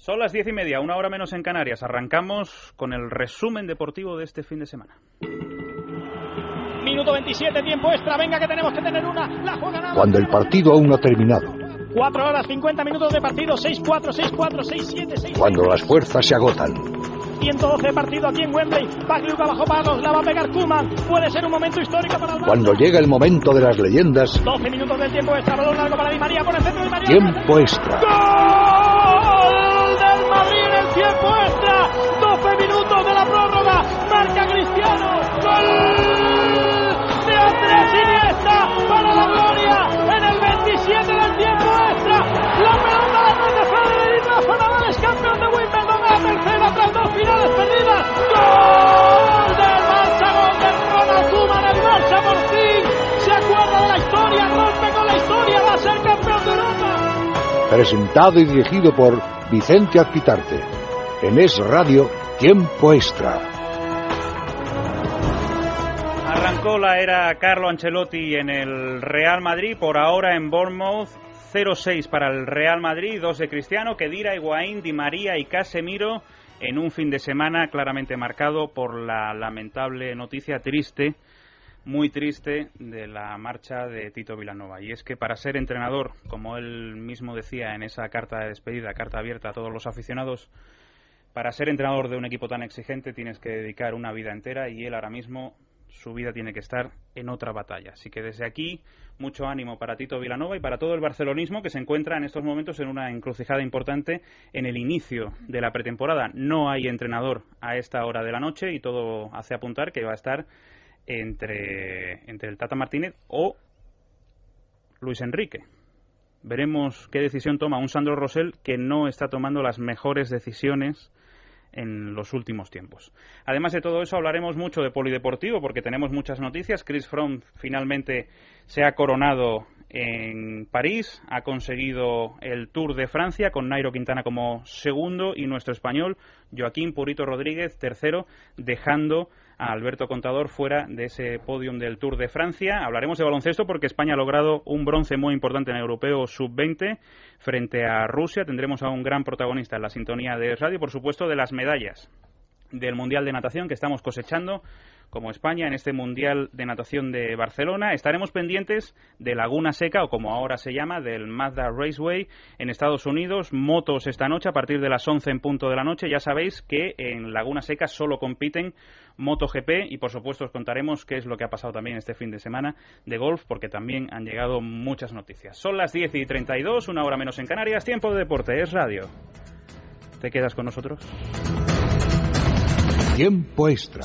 Son las 10:30, 1 hora menos en Canarias. Arrancamos con el resumen deportivo de este fin de semana. Minuto 27, tiempo extra. Venga, que tenemos que tener una. La juega nada. Cuando el partido aún no ha terminado. 4 horas 50 minutos de partido. 6-4, 6-4, 6-7, 6. Cuando las fuerzas se agotan. 112 partido aquí en Wembley. Bakliuka bajo palos. La va a pegar Koeman. Puede ser un momento histórico para el Barça. Cuando llega el momento de las leyendas. 12 minutos del tiempo extra. Balón largo para Di María. Por el centro de Di María. Tiempo extra. ¡Gol del Madrid en el tiempo extra! 12 minutos de la prórroga. Marca Cristiano. ¡Gol de Andrés Iniesta para la gloria! En el 27 del tiempo extra. La pelota la mete Federer. Rafa Nadal es campeón de Wimbledon. A la tercera tras 2 finales perdidas. ¡Gol del Barça! ¡Gol de Ronald Koeman! El Barça por fin se acuerda de la historia. Rompe con la historia. Va a ser campeón de Europa. Presentado y dirigido por Vicente Azpitarte. En Es Radio, Tiempo Extra. Arrancó la era Carlo Ancelotti en el Real Madrid, por ahora en Bournemouth. 0-6 para el Real Madrid, 2 de Cristiano, Khedira, Higuaín, Di María y Casemiro, en un fin de semana claramente marcado por la lamentable noticia triste, muy triste, de la marcha de Tito Vilanova. Y es que para ser entrenador, como él mismo decía en esa carta de despedida, carta abierta a todos los aficionados, para ser entrenador de un equipo tan exigente tienes que dedicar una vida entera, y él ahora mismo su vida tiene que estar en otra batalla. Así que desde aquí, mucho ánimo para Tito Vilanova y para todo el barcelonismo, que se encuentra en estos momentos en una encrucijada importante en el inicio de la pretemporada. No hay entrenador a esta hora de la noche y todo hace apuntar que va a estar entre el Tata Martínez o Luis Enrique. Veremos qué decisión toma un Sandro Rosell que no está tomando las mejores decisiones en los últimos tiempos. Además de todo eso, hablaremos mucho de polideportivo porque tenemos muchas noticias. Chris Froome finalmente se ha coronado en París, ha conseguido el Tour de Francia con Nairo Quintana como segundo y nuestro español Joaquín Purito Rodríguez tercero, dejando a Alberto Contador fuera de ese podium del Tour de Francia. Hablaremos de baloncesto porque España ha logrado un bronce muy importante en el Europeo Sub-20 frente a Rusia. Tendremos a un gran protagonista en la sintonía de radio, por supuesto, de las medallas del Mundial de Natación que estamos cosechando como España en este Mundial de Natación de Barcelona. Estaremos pendientes de Laguna Seca, o como ahora se llama, del Mazda Raceway en Estados Unidos. Motos esta noche a partir de las 11 en punto de la noche. Ya sabéis que en Laguna Seca solo compiten MotoGP y por supuesto os contaremos qué es lo que ha pasado también este fin de semana de golf, porque también han llegado muchas noticias. Son las 10:32, 1 hora menos en Canarias. Tiempo de deporte, Es Radio. ¿Te quedas con nosotros? Tiempo Extra.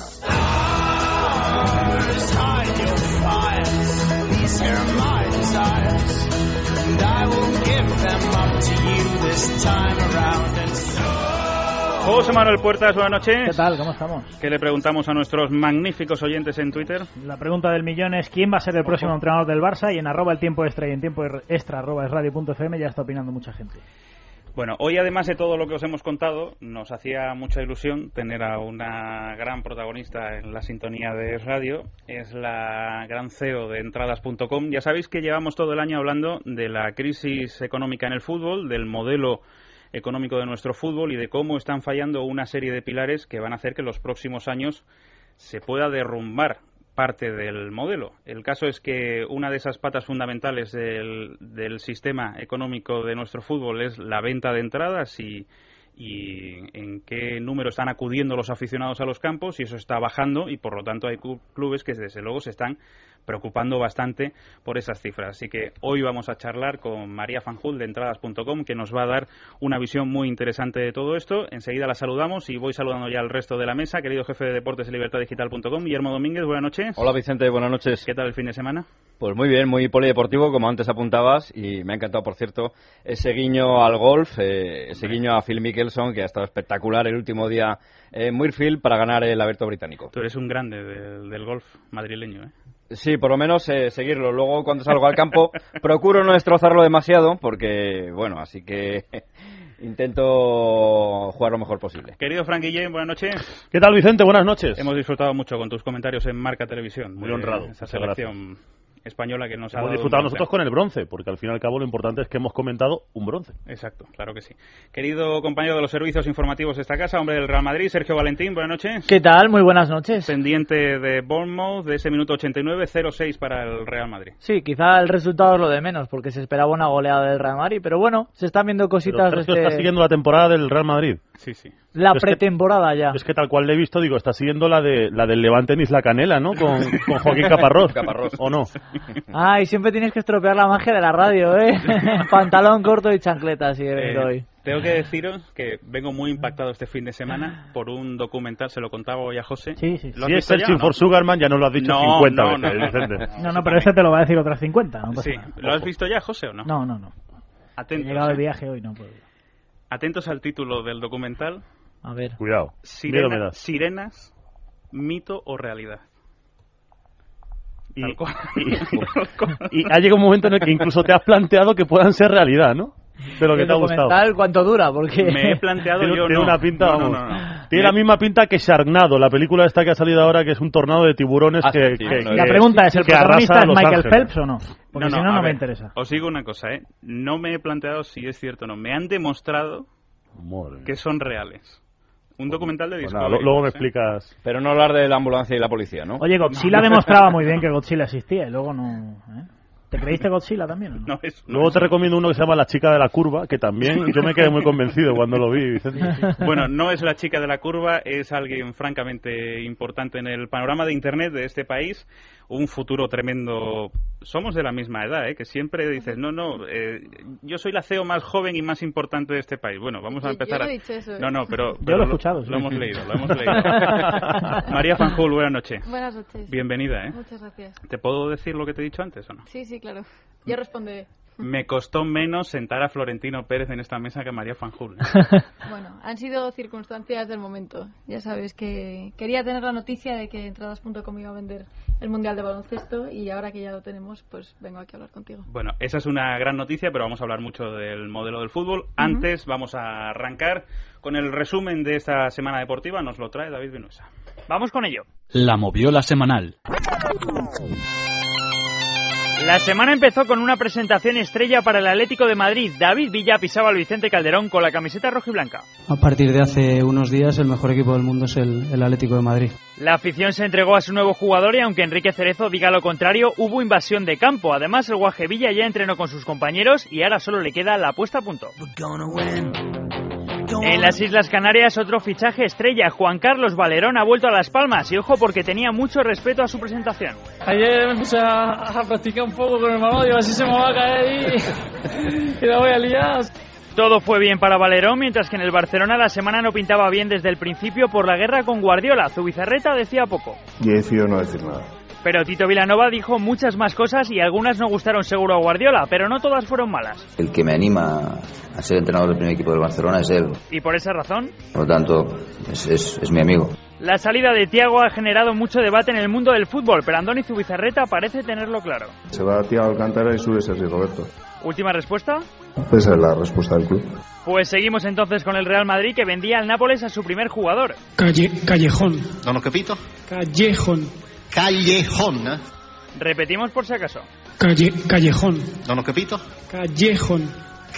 José Manuel Puertas, buenas noches. ¿Qué tal? ¿Cómo estamos? ¿Qué le preguntamos a nuestros magníficos oyentes en Twitter? La pregunta del millón es ¿quién va a ser el próximo entrenador del Barça? Y en @el tiempo extra y en tiempo extra @esradio.fm ya está opinando mucha gente. Bueno, hoy además de todo lo que os hemos contado, nos hacía mucha ilusión tener a una gran protagonista en la sintonía de radio. Es la gran CEO de Entradas.com. Ya sabéis que llevamos todo el año hablando de la crisis económica en el fútbol, del modelo económico de nuestro fútbol y de cómo están fallando una serie de pilares que van a hacer que en los próximos años se pueda derrumbar parte del modelo. El caso es que una de esas patas fundamentales del sistema económico de nuestro fútbol es la venta de entradas y en qué número están acudiendo los aficionados a los campos, y eso está bajando, y por lo tanto hay clubes que desde luego se están preocupando bastante por esas cifras. Así que hoy vamos a charlar con María Fanjul de Entradas.com, que nos va a dar una visión muy interesante de todo esto. Enseguida la saludamos y voy saludando ya al resto de la mesa. Querido jefe de deportes de libertaddigital.com, Guillermo Domínguez, buenas noches. Hola Vicente, buenas noches. ¿Qué tal el fin de semana? Pues muy bien, muy polideportivo, como antes apuntabas, y me ha encantado, por cierto, ese guiño al golf, ese guiño a Phil Mickelson, que ha estado espectacular el último día en Muirfield para ganar el Abierto Británico. Tú eres un grande del golf madrileño, ¿eh? Sí, por lo menos seguirlo. Luego, cuando salgo al campo, procuro no destrozarlo demasiado, porque, bueno, así que intento jugar lo mejor posible. Querido Frank Guillén, buenas noches. ¿Qué tal, Vicente? Buenas noches. Hemos disfrutado mucho con tus comentarios en Marca Televisión. Muy honrado. Esa selección española que nos ha dado. Hemos disfrutado nosotros con el bronce, porque al fin y al cabo lo importante es que hemos comentado un bronce. Exacto, claro que sí. Querido compañero de los servicios informativos de esta casa, hombre del Real Madrid, Sergio Valentín, buenas noches. ¿Qué tal? Muy buenas noches. Pendiente de Bournemouth, de ese minuto 89, 0-6 para el Real Madrid. Sí, quizá el resultado es lo de menos, porque se esperaba una goleada del Real Madrid, pero bueno, se están viendo cositas. Pero Sergio está siguiendo la temporada del Real Madrid. Sí, sí. La pretemporada ya. Es que tal cual le he visto, digo, está siguiendo la del Levante en Isla Canela, ¿no? Con Joaquín Caparrós. ¿O no? Ay, siempre tienes que estropear la magia de la radio, ¿eh? Pantalón corto y chancleta, así de hoy. Tengo que deciros que vengo muy impactado este fin de semana por un documental, se lo contaba hoy a José. Sí. Si es Searching for Sugarman, ya no lo has dicho 50 veces, Vicente. No, pero ese te lo va a decir otras 50. No pasa nada. ¿Lo has visto ya, José, o no? No. Atentos, he llegado de viaje hoy, no puedo. Atentos al título del documental. A ver. Cuidado. Sirenas, mito o realidad. Y ha llegado un momento en el que incluso te has planteado que puedan ser realidad, ¿no? De lo que te ha gustado. ¿Cuánto dura? Porque me he planteado tiene una pinta, no. Tiene la misma pinta que Sharknado, la película esta que ha salido ahora, que es un tornado de tiburones la pregunta es, ¿el protagonista es Michael Phelps o no? Porque si no me interesa. Os digo una cosa, no me he planteado si es cierto o no. Me han demostrado que son reales. Un documental de Discovery. Luego me explicas. Pero no hablar de la ambulancia y la policía, ¿no? Oye, Godzilla demostraba muy bien que Godzilla existía y luego no... ¿Te creíste Godzilla también o no? Luego te recomiendo uno que se llama La chica de la curva, que también yo me quedé muy convencido cuando lo vi, Vicente. Bueno, no es La chica de la curva, es alguien francamente importante en el panorama de Internet de este país. Un futuro tremendo. Somos de la misma edad, que siempre dices, yo soy la CEO más joven y más importante de este país. Bueno, vamos a empezar. Yo no he dicho eso, No, pero yo lo he escuchado. Lo hemos leído. María Fanjul, buenas noches. Buenas noches. Bienvenida, Muchas gracias. ¿Te puedo decir lo que te he dicho antes o no? Sí, claro. Yo responderé. Me costó menos sentar a Florentino Pérez en esta mesa que a María Fanjul. Bueno, han sido circunstancias del momento. Ya sabes que quería tener la noticia de que Entradas.com iba a vender el Mundial de Baloncesto y ahora que ya lo tenemos, pues vengo aquí a hablar contigo. Bueno, esa es una gran noticia, pero vamos a hablar mucho del modelo del fútbol. Antes vamos a arrancar con el resumen de esta semana deportiva. Nos lo trae David Vinuesa. Vamos con ello. La Moviola semanal. La semana empezó con una presentación estrella para el Atlético de Madrid. David Villa pisaba al Vicente Calderón con la camiseta rojiblanca. A partir de hace unos días el mejor equipo del mundo es el Atlético de Madrid. La afición se entregó a su nuevo jugador y aunque Enrique Cerezo diga lo contrario, hubo invasión de campo. Además, el Guaje Villa ya entrenó con sus compañeros y ahora solo le queda la puesta a punto. En las Islas Canarias, otro fichaje estrella. Juan Carlos Valerón ha vuelto a Las Palmas y ojo porque tenía mucho respeto a su presentación. Ayer me puse a practicar un poco con el mamá, digo, así se me va a caer y la voy a liar. Todo fue bien para Valerón, mientras que en el Barcelona la semana no pintaba bien desde el principio por la guerra con Guardiola. Zubizarreta decía poco. Y he decidido no decir nada. Pero Tito Vilanova dijo muchas más cosas y algunas no gustaron seguro a Guardiola, pero no todas fueron malas. El que me anima a ser entrenador del primer equipo del Barcelona es él. ¿Y por esa razón? Por lo tanto, es mi amigo. La salida de Thiago ha generado mucho debate en el mundo del fútbol, pero Andoni Zubizarreta parece tenerlo claro. Se va Thiago Alcántara y sube Sergio Roberto. ¿Última respuesta? Esa es la respuesta del club. Pues seguimos entonces con el Real Madrid, que vendía al Nápoles a su primer jugador. Callejón. ¿No nos capito? Callejón. Repetimos por si acaso. Callejón. ¿No nos capito? Callejón.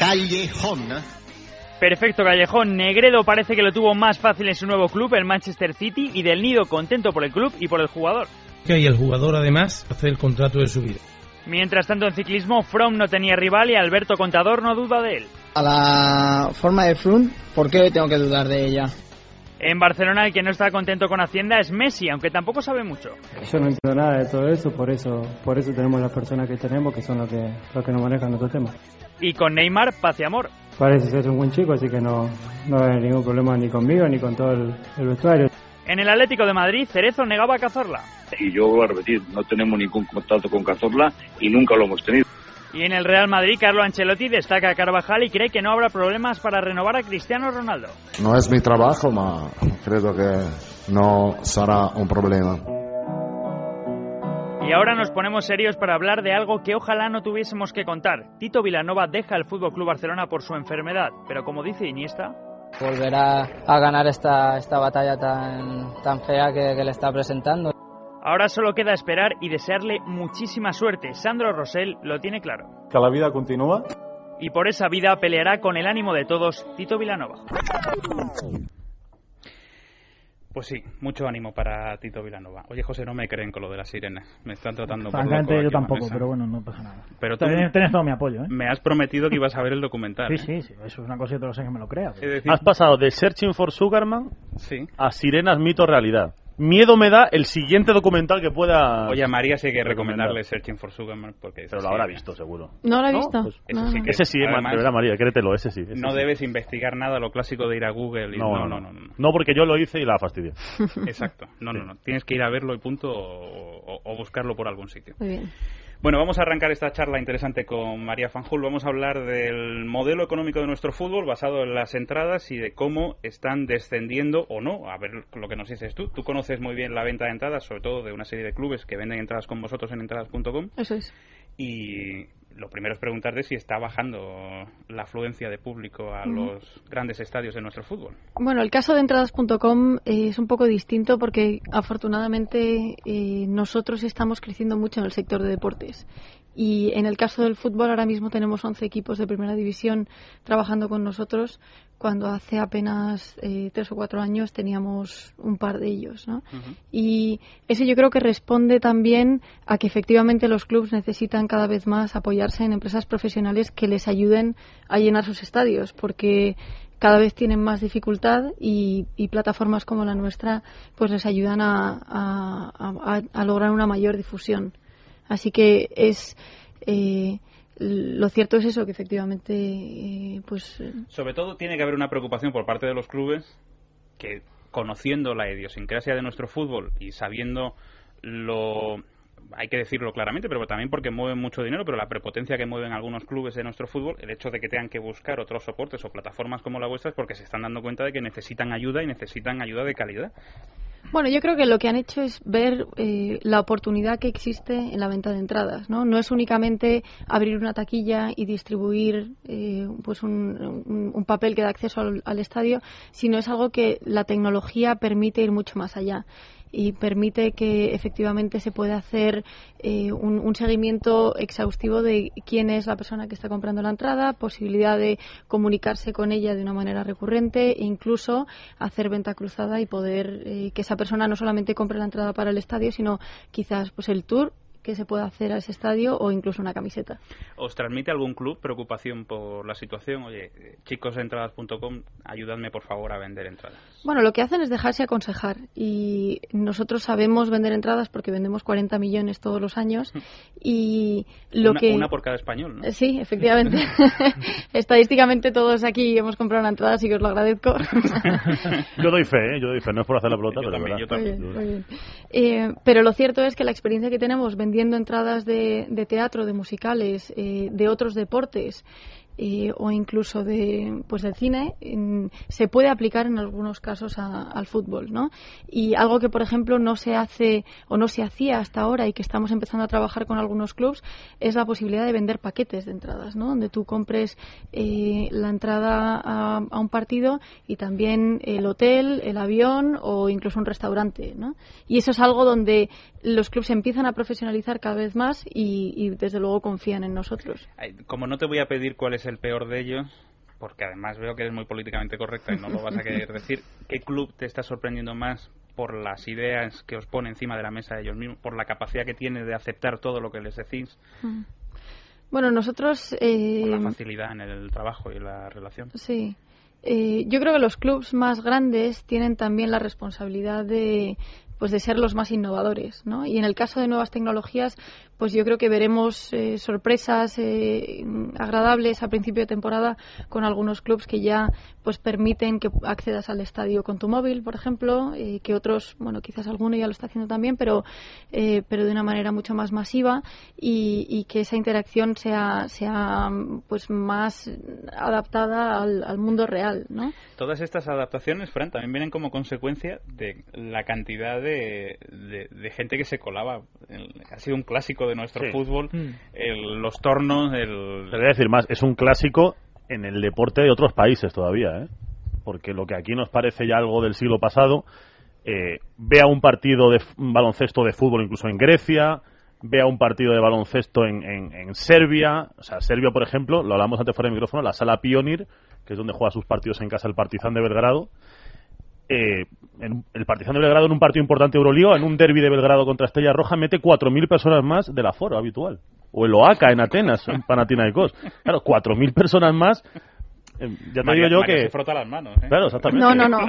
Perfecto, Callejón. Negredo parece que lo tuvo más fácil en su nuevo club, el Manchester City, y Del Nido contento por el club y por el jugador. Y el jugador además hace el contrato de su vida. Mientras tanto en ciclismo, Froome no tenía rival y Alberto Contador no duda de él. A la forma de Froome, ¿por qué tengo que dudar de ella? En Barcelona el que no está contento con Hacienda es Messi, aunque tampoco sabe mucho. Yo no entiendo nada de todo eso, por eso tenemos las personas que tenemos, que son los que nos manejan estos temas. Y con Neymar, paz y amor. Parece ser un buen chico, así que no hay ningún problema ni conmigo ni con todo el vestuario. En el Atlético de Madrid, Cerezo negaba a Cazorla. Y yo voy a repetir, no tenemos ningún contacto con Cazorla y nunca lo hemos tenido. Y en el Real Madrid, Carlo Ancelotti destaca a Carvajal y cree que no habrá problemas para renovar a Cristiano Ronaldo. No es mi trabajo, ma creo que no será un problema. Y ahora nos ponemos serios para hablar de algo que ojalá no tuviésemos que contar. Tito Vilanova deja el FC Barcelona por su enfermedad, pero como dice Iniesta... Volverá a ganar esta batalla tan fea que le está presentando. Ahora solo queda esperar y desearle muchísima suerte. Sandro Rosell lo tiene claro. Que la vida continúa. Y por esa vida peleará con el ánimo de todos Tito Vilanova. Pues sí, mucho ánimo para Tito Vilanova. Oye, José, no me creen con lo de las sirenas. Me están tratando por loco. Francamente, yo tampoco, pero bueno, no pasa nada. Pero tú tienes todo mi apoyo, ¿eh? Me has prometido que ibas a ver el documental. Sí, eso es una cosa que todos los años me lo crea. Es decir, has pasado de Searching for Sugarman sí. a Sirenas Mito Realidad. Miedo me da el siguiente documental que pueda... Oye, a María sí hay que recomendarle Searching for Sugarman porque... Pero lo habrá visto, seguro. No lo he visto. Pues ese sí que... Además, de verdad, María, créetelo, ese sí. No debes investigar nada, lo clásico de ir a Google y... No, porque yo lo hice y la fastidié. Exacto. No. Tienes que ir a verlo y punto o buscarlo por algún sitio. Muy bien. Bueno, vamos a arrancar esta charla interesante con María Fanjul. Vamos a hablar del modelo económico de nuestro fútbol basado en las entradas y de cómo están descendiendo o no. A ver lo que nos dices tú. Tú conoces muy bien la venta de entradas, sobre todo de una serie de clubes que venden entradas con vosotros en entradas.com. Eso es. Y lo primero es preguntarte si está bajando la afluencia de público a los grandes estadios de nuestro fútbol. Bueno, el caso de entradas.com es un poco distinto porque afortunadamente nosotros estamos creciendo mucho en el sector de deportes. Y en el caso del fútbol ahora mismo tenemos 11 equipos de primera división trabajando con nosotros, cuando hace apenas 3 o 4 años teníamos un par de ellos, ¿no? Y eso yo creo que responde también a que efectivamente los clubes necesitan cada vez más apoyarse en empresas profesionales que les ayuden a llenar sus estadios, porque cada vez tienen más dificultad y plataformas como la nuestra pues les ayudan a lograr una mayor difusión. Así que lo cierto es eso, que efectivamente sobre todo tiene que haber una preocupación por parte de los clubes que, conociendo la idiosincrasia de nuestro fútbol y sabiendo hay que decirlo claramente, pero también porque mueven mucho dinero, pero la prepotencia que mueven algunos clubes de nuestro fútbol, el hecho de que tengan que buscar otros soportes o plataformas como la vuestra es porque se están dando cuenta de que necesitan ayuda y necesitan ayuda de calidad. Bueno, yo creo que lo que han hecho es ver la oportunidad que existe en la venta de entradas, ¿no? No es únicamente abrir una taquilla y distribuir pues un papel que da acceso al estadio, sino es algo que la tecnología permite ir mucho más allá y permite que efectivamente se pueda hacer un seguimiento exhaustivo de quién es la persona que está comprando la entrada, posibilidad de comunicarse con ella de una manera recurrente e incluso hacer venta cruzada y poder que esa persona no solamente compre la entrada para el estadio, sino quizás pues el tour que se pueda hacer a ese estadio o incluso una camiseta. ¿Os transmite algún club preocupación por la situación? Oye, chicos de entradas.com, ayudadme por favor a vender entradas. Bueno, lo que hacen es dejarse aconsejar y nosotros sabemos vender entradas porque vendemos 40 millones todos los años y una por cada español, ¿no? Sí, efectivamente. Estadísticamente todos aquí hemos comprado una entrada, así que os lo agradezco. Yo doy fe, no es por hacer la pelota, pero también, verdad. Muy bien. Pero lo cierto es que la experiencia que tenemos vendiendo entradas de teatro, de musicales, de otros deportes o incluso del cine, se puede aplicar en algunos casos al fútbol, ¿no? Y algo que, por ejemplo, no se hace o no se hacía hasta ahora y que estamos empezando a trabajar con algunos clubs es la posibilidad de vender paquetes de entradas, ¿no? Donde tú compres la entrada a un partido y también el hotel, el avión o incluso un restaurante, ¿no? Y eso es algo donde los clubs empiezan a profesionalizar cada vez más y desde luego confían en nosotros. Como no te voy a pedir cuál es el peor de ellos, porque además veo que eres muy políticamente correcta y no lo vas a querer decir, ¿qué club te está sorprendiendo más por las ideas que os pone encima de la mesa ellos mismos, por la capacidad que tiene de aceptar todo lo que les decís? Bueno, nosotros... por la facilidad en el trabajo y la relación. Sí. Yo creo que los clubs más grandes tienen también la responsabilidad de ser los más innovadores, ¿no? Y en el caso de nuevas tecnologías, pues yo creo que veremos sorpresas agradables a principio de temporada con algunos clubs que ya pues permiten que accedas al estadio con tu móvil, por ejemplo, que otros, bueno, quizás alguno ya lo está haciendo también, pero de una manera mucho más masiva y que esa interacción sea pues más adaptada al mundo real, ¿no? Todas estas adaptaciones, Fran, también vienen como consecuencia de la cantidad de gente que se colaba. Ha sido un clásico de nuestro fútbol, los tornos, Te voy a decir más, es un clásico en el deporte de otros países todavía, porque lo que aquí nos parece ya algo del siglo pasado, vea un partido de baloncesto de fútbol incluso en Grecia, vea un partido de baloncesto en Serbia. O sea, Serbia, por ejemplo, lo hablamos antes fuera de micrófono, la sala Pionir, que es donde juega sus partidos en casa el Partizan de Belgrado. El Partizan de Belgrado en un partido importante de Euroliga, en un derbi de Belgrado contra Estrella Roja, mete 4.000 personas más del aforo habitual. O el OACA en Atenas, en Panathinaikos. Claro, 4.000 personas más. Ya te digo yo que se frota las manos, Claro, exactamente.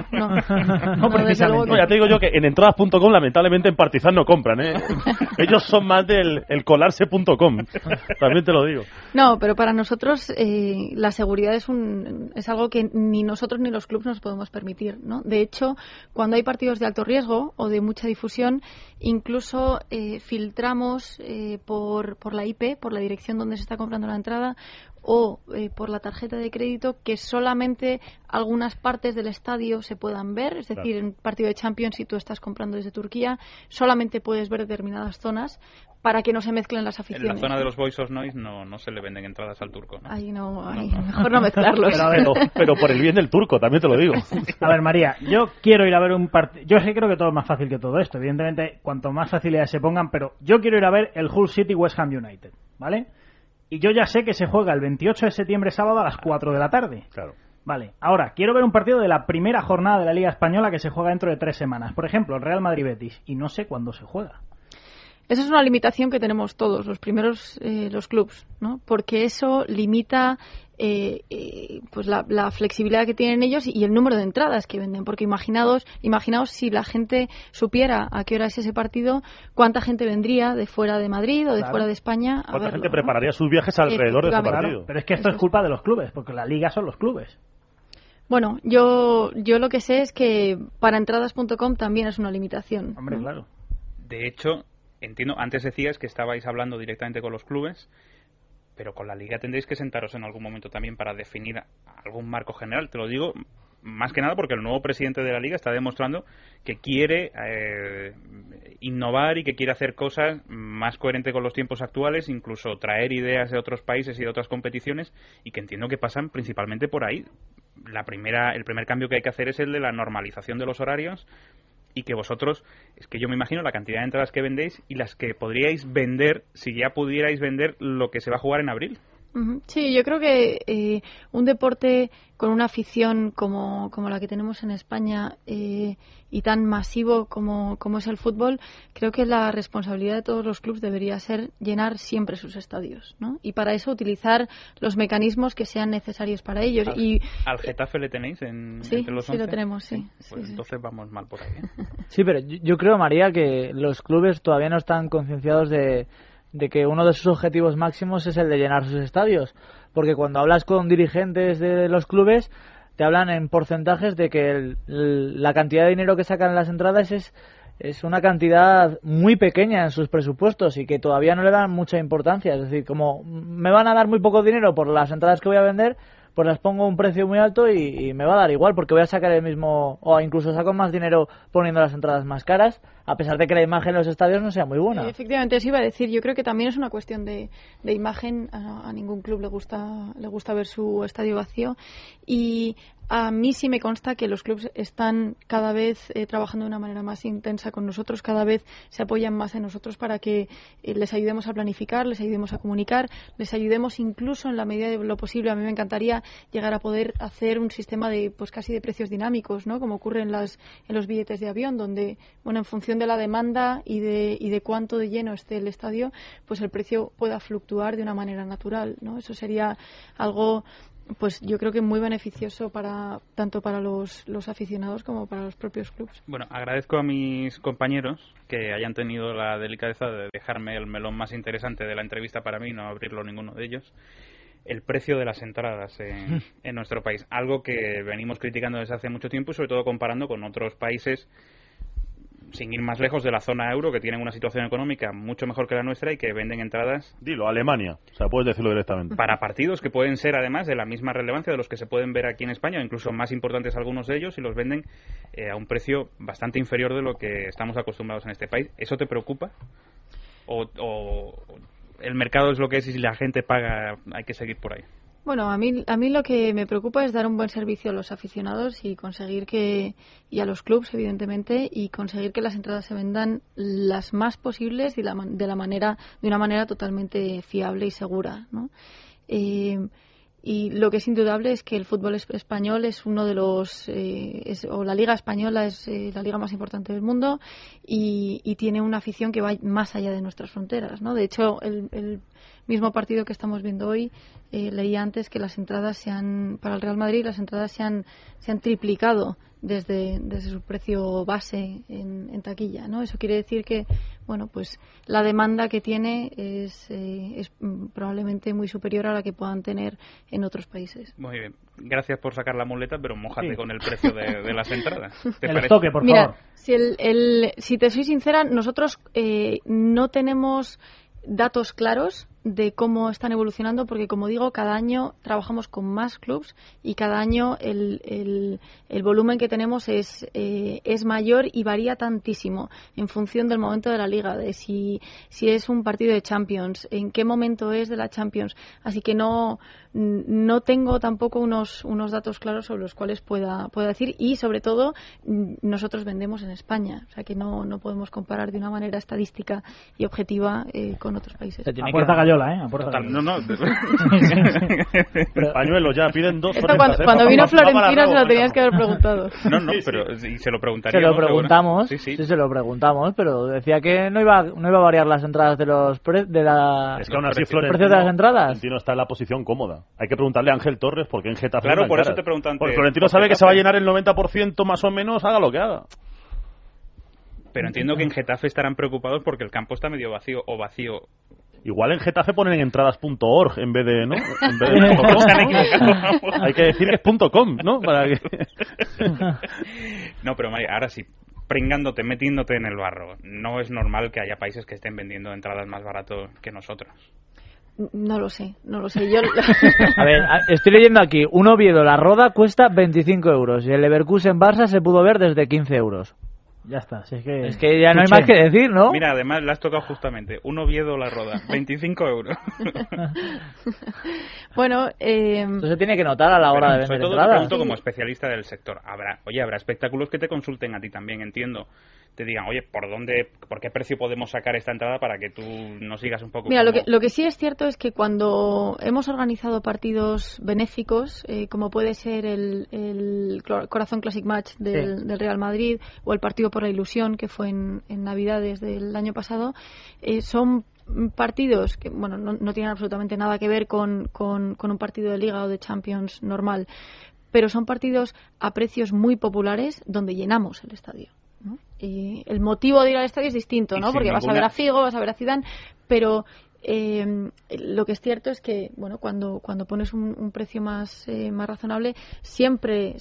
No, precisamente. No, ya te digo yo que en entradas.com lamentablemente en Partizan no compran, Ellos son más del colarse.com. También te lo digo. No, pero para nosotros la seguridad es algo que ni nosotros ni los clubes nos podemos permitir, ¿no? De hecho, cuando hay partidos de alto riesgo o de mucha difusión, incluso filtramos por la IP, por la dirección donde se está comprando la entrada, o por la tarjeta de crédito, que solamente algunas partes del estadio se puedan ver. Es decir, en un partido de Champions, si tú estás comprando desde Turquía, solamente puedes ver determinadas zonas para que no se mezclen las aficiones. En la zona de los Boys of Noise no se le venden entradas al turco, ¿no? Ahí mejor no mezclarlos. Pero por el bien del turco, también te lo digo. A ver, María, yo quiero ir a ver un partido. Yo sí creo que todo es más fácil que todo esto. Evidentemente, cuanto más facilidades se pongan, pero yo quiero ir a ver el Hull City West Ham United, ¿vale? Y yo ya sé que se juega el 28 de septiembre, sábado, a las 4 de la tarde. Claro. Vale, ahora, quiero ver un partido de la primera jornada de la Liga Española que se juega dentro de 3 semanas. Por ejemplo, el Real Madrid-Betis. Y no sé cuándo se juega. Esa es una limitación que tenemos todos, los primeros, los clubs, ¿no? Porque eso limita pues la flexibilidad que tienen ellos y el número de entradas que venden. Porque imaginaos si la gente supiera a qué hora es ese partido, cuánta gente vendría de fuera de Madrid o de fuera de España a cuánta verlo, gente prepararía sus viajes alrededor de ese partido. Claro, pero es que esto es culpa de los clubes, porque la Liga son los clubes. Bueno, yo lo que sé es que para entradas.com también es una limitación. Hombre, ¿no? Claro. De hecho, entiendo, antes decías que estabais hablando directamente con los clubes, pero con la Liga tendréis que sentaros en algún momento también para definir algún marco general. Te lo digo más que nada porque el nuevo presidente de la Liga está demostrando que quiere innovar y que quiere hacer cosas más coherentes con los tiempos actuales, incluso traer ideas de otros países y de otras competiciones, y que entiendo que pasan principalmente por ahí. El primer cambio que hay que hacer es el de la normalización de los horarios, y que vosotros, es que yo me imagino la cantidad de entradas que vendéis y las que podríais vender si ya pudierais vender lo que se va a jugar en abril. Sí, yo creo que un deporte con una afición como la que tenemos en España y tan masivo como es el fútbol, creo que la responsabilidad de todos los clubes debería ser llenar siempre sus estadios, ¿no? Y para eso utilizar los mecanismos que sean necesarios para ellos. ¿Al Getafe le tenéis entre los 11? Sí, lo tenemos, sí. Pues entonces vamos mal por ahí, ¿eh? Sí, pero yo creo, María, que los clubes todavía no están concienciados de que uno de sus objetivos máximos es el de llenar sus estadios, porque cuando hablas con dirigentes de los clubes te hablan en porcentajes de que la cantidad de dinero que sacan en las entradas es una cantidad muy pequeña en sus presupuestos y que todavía no le dan mucha importancia. Es decir, como me van a dar muy poco dinero por las entradas que voy a vender, pues las pongo a un precio muy alto y me va a dar igual, porque voy a sacar el mismo, o incluso saco más dinero poniendo las entradas más caras, a pesar de que la imagen de los estadios no sea muy buena. Efectivamente, eso iba a decir. Yo creo que también es una cuestión de imagen. A ningún club le gusta ver su estadio vacío, y a mí sí me consta que los clubes están cada vez trabajando de una manera más intensa con nosotros, cada vez se apoyan más en nosotros para que les ayudemos a planificar, les ayudemos a comunicar, les ayudemos incluso en la medida de lo posible. A mí me encantaría llegar a poder hacer un sistema de pues casi de precios dinámicos, ¿no? Como ocurre en los billetes de avión, donde bueno, en función de la demanda y de cuánto de lleno esté el estadio, pues el precio pueda fluctuar de una manera natural, ¿no? Eso sería algo, pues yo creo que muy beneficioso tanto para los aficionados como para los propios clubes. Bueno, agradezco a mis compañeros que hayan tenido la delicadeza de dejarme el melón más interesante de la entrevista para mí, no abrirlo ninguno de ellos. El precio de las entradas en nuestro país, algo que venimos criticando desde hace mucho tiempo y sobre todo comparando con otros países, sin ir más lejos, de la zona euro, que tienen una situación económica mucho mejor que la nuestra y que venden entradas... Dilo, Alemania, o sea, puedes decirlo directamente. Para partidos que pueden ser, además, de la misma relevancia de los que se pueden ver aquí en España, o incluso más importantes algunos de ellos, y los venden a un precio bastante inferior de lo que estamos acostumbrados en este país. ¿Eso te preocupa? ¿O el mercado es lo que es y si la gente paga hay que seguir por ahí? Bueno, a mí lo que me preocupa es dar un buen servicio a los aficionados y conseguir y a los clubs, evidentemente, y conseguir que las entradas se vendan las más posibles y de una manera totalmente fiable y segura, ¿no? Y lo que es indudable es que el fútbol español es uno de los o la liga española es la liga más importante del mundo y tiene una afición que va más allá de nuestras fronteras, ¿no? De hecho, el mismo partido que estamos viendo hoy, leí antes que las entradas para el Real Madrid las entradas se han triplicado desde su precio base en taquilla, ¿no? Eso quiere decir que, bueno, pues la demanda que tiene es probablemente muy superior a la que puedan tener en otros países. Muy bien, gracias por sacar la muleta, pero mójate con el precio de las entradas. El estoque, por favor. Mira, si te soy sincera, nosotros no tenemos datos claros de cómo están evolucionando, porque, como digo, cada año trabajamos con más clubs y cada año el volumen que tenemos es mayor y varía tantísimo en función del momento de la liga, de si es un partido de Champions, en qué momento es de la Champions. Así que no tengo tampoco unos datos claros sobre los cuales pueda decir, y sobre todo nosotros vendemos en España, o sea que no podemos comparar de una manera estadística y objetiva con otros países. A puerta gallola, ¿eh? A puerta gallola. No. Pañuelo, ya piden dos. Cuando vino Florentino se lo tenías que haber preguntado. No, pero y se lo preguntaríamos. Se lo preguntamos, sí, se lo preguntamos, pero decía que no iba a variar las entradas de los Es que aún así precios de las entradas. Florentino está en la posición cómoda. Hay que preguntarle a Ángel Torres porque en Getafe. Claro, por eso te preguntan. Porque Florentino sabe que se va a llenar el 90% más o menos, haga lo que haga. Pero entiendo que en Getafe estarán preocupados porque el campo está medio vacío o vacío. Igual en Getafe ponen en entradas.org en vez de, ¿no? En vez de .com. Hay que decir que es .com, ¿no? Para que... No, pero María, ahora sí, pringándote, metiéndote en el barro. No es normal que haya países que estén vendiendo entradas más barato que nosotros. No lo sé. Yo... A ver, estoy leyendo aquí. Un Oviedo La Roda cuesta 25 euros y el Leverkusen Barça se pudo ver desde 15 euros. Ya está, si es que ya no hay más que decir, ¿no? Mira, además la has tocado justamente. Un Oviedo La Roda, 25 euros. Bueno, eso se tiene que notar a la hora de vender sobre todo entradas. Te pregunto como especialista del sector. Habrá espectáculos que te consulten a ti también, entiendo. Te digan, oye, ¿por qué precio podemos sacar esta entrada para que tú nos sigas un poco? Mira, lo que sí es cierto es que cuando hemos organizado partidos benéficos, como puede ser el Corazón Classic Match del Real Madrid o el Partido por la Ilusión, que fue en Navidades del año pasado, son partidos que no tienen absolutamente nada que ver con un partido de Liga o de Champions normal, pero son partidos a precios muy populares donde llenamos el estadio, ¿no? Y el motivo de ir al estadio es distinto, ¿no? Porque vas a ver a Figo, vas a ver a Zidane, pero lo que es cierto es que cuando pones un precio más razonable siempre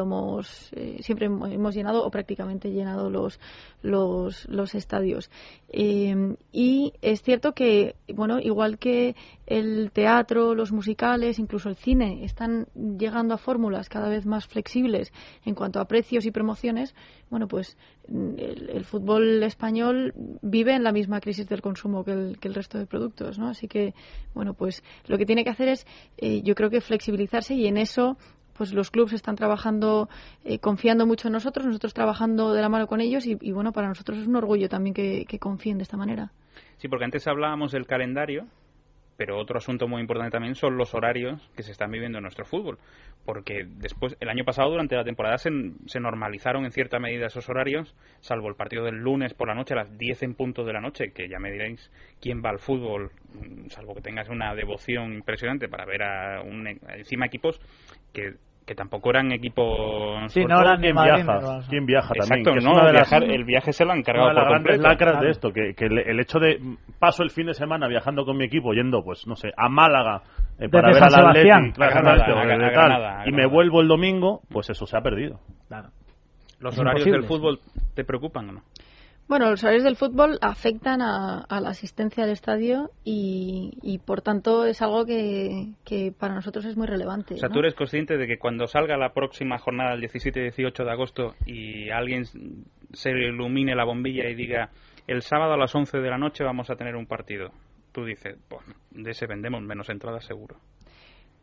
hemos llenado o prácticamente llenado los estadios, y es cierto que igual que el teatro, los musicales, incluso el cine están llegando a fórmulas cada vez más flexibles en cuanto a precios y promociones. Pues el fútbol español vive en la misma crisis del consumo que el resto de productos, ¿no? Así que pues lo que tiene que hacer es yo creo que flexibilizarse, y en eso pues los clubes están trabajando, confiando mucho en nosotros trabajando de la mano con ellos, y para nosotros es un orgullo también que confíen de esta manera. Sí, porque antes hablábamos del calendario, pero otro asunto muy importante también son los horarios que se están viviendo en nuestro fútbol, porque después, el año pasado, durante la temporada, se normalizaron en cierta medida esos horarios, salvo el partido del lunes por la noche a las 10 en punto de la noche, que ya me diréis quién va al fútbol, salvo que tengas una devoción impresionante para ver encima equipos que tampoco eran equipos. Sí, no eran ¿Quién viaja también? Exacto, no, el viaje se lo han cargado por completo. Una de las grandes lacras de esto, que el hecho de paso el fin de semana viajando con mi equipo, yendo, a Málaga para ver al Atleti, Granada, y me vuelvo el domingo, pues eso se ha perdido. Claro. ¿Los horarios del fútbol te preocupan o no? Los horarios del fútbol afectan a la asistencia al estadio y por tanto es algo que para nosotros es muy relevante. O sea, ¿tú eres consciente de que cuando salga la próxima jornada, el 17 y 18 de agosto, y alguien se ilumine la bombilla y diga el sábado a las 11 de la noche vamos a tener un partido, tú dices, pues de ese vendemos menos entradas seguro?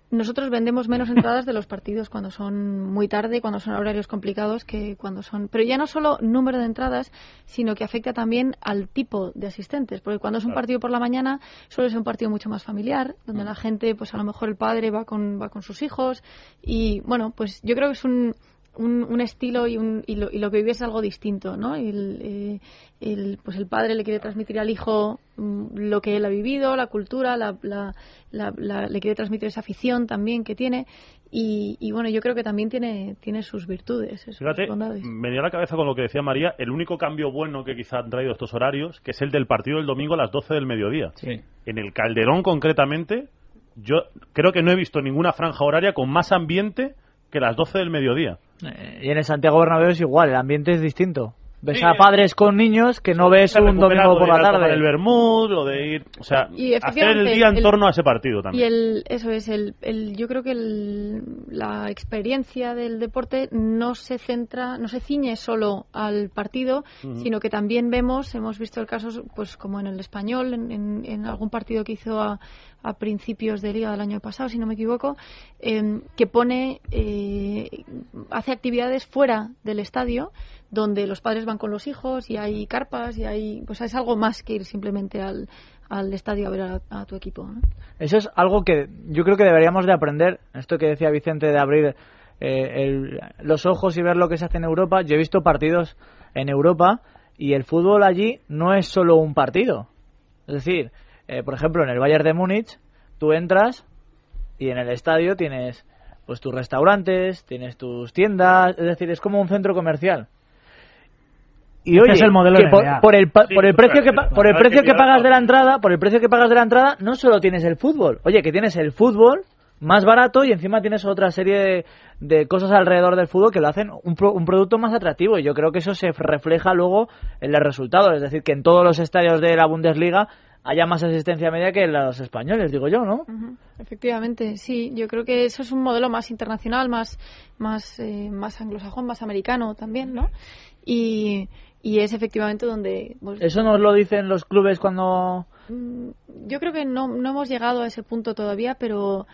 nosotros vendemos menos entradas de los partidos cuando son muy tarde, cuando son horarios complicados, que cuando son... Pero ya no solo número de entradas, sino que afecta también al tipo de asistentes, porque cuando es un partido por la mañana suele ser un partido mucho más familiar, donde la gente, pues a lo mejor el padre va con sus hijos, y bueno, pues yo creo que es un estilo y lo que vive es algo distinto, ¿no? Pues el padre le quiere transmitir al hijo lo que él ha vivido, la cultura, le quiere transmitir esa afición también que tiene, y bueno, yo creo que también tiene sus virtudes. Fíjate, me dio a la cabeza con lo que decía María, el único cambio bueno que quizá han traído estos horarios, que es el del partido del domingo a las 12 del mediodía. Sí. En el Calderón, concretamente, yo creo que no he visto ninguna franja horaria con más ambiente que las 12 del mediodía. Y en el Santiago Bernabéu es igual, el ambiente es distinto. Ves a padres con niños que no ves un domingo por la tarde. El vermut, o de ir, o sea, hacer el día en torno a ese partido también. Y yo creo que la experiencia del deporte no se ciñe solo al partido, sino que también hemos visto el caso, pues como en el Español, en algún partido que hizo a principios de liga del año pasado, si no me equivoco, que hace actividades fuera del estadio, donde los padres van con los hijos y hay carpas y pues es algo más que ir simplemente al estadio a ver a tu equipo, ¿no? Eso es algo que yo creo que deberíamos de aprender, esto que decía Vicente de abrir los ojos y ver lo que se hace en Europa. Yo he visto partidos en Europa y el fútbol allí no es solo un partido. Es decir, por ejemplo, en el Bayern de Múnich tú entras y en el estadio tienes pues tus restaurantes, tienes tus tiendas, es decir, es como un centro comercial. Y oye, es el modelo que por el precio que pagas de la entrada, no solo tienes el fútbol, oye, que tienes el fútbol más barato y encima tienes otra serie de cosas alrededor del fútbol que lo hacen un producto más atractivo, y yo creo que eso se refleja luego en el resultado, es decir, que en todos los estadios de la Bundesliga haya más asistencia media que en los españoles, digo yo, ¿no? Efectivamente, sí. Yo creo que eso es un modelo más internacional, más anglosajón, más americano también, ¿no? Y es efectivamente donde... Pues, ¿eso nos lo dicen los clubes cuando...? Yo creo que no hemos llegado a ese punto todavía, pero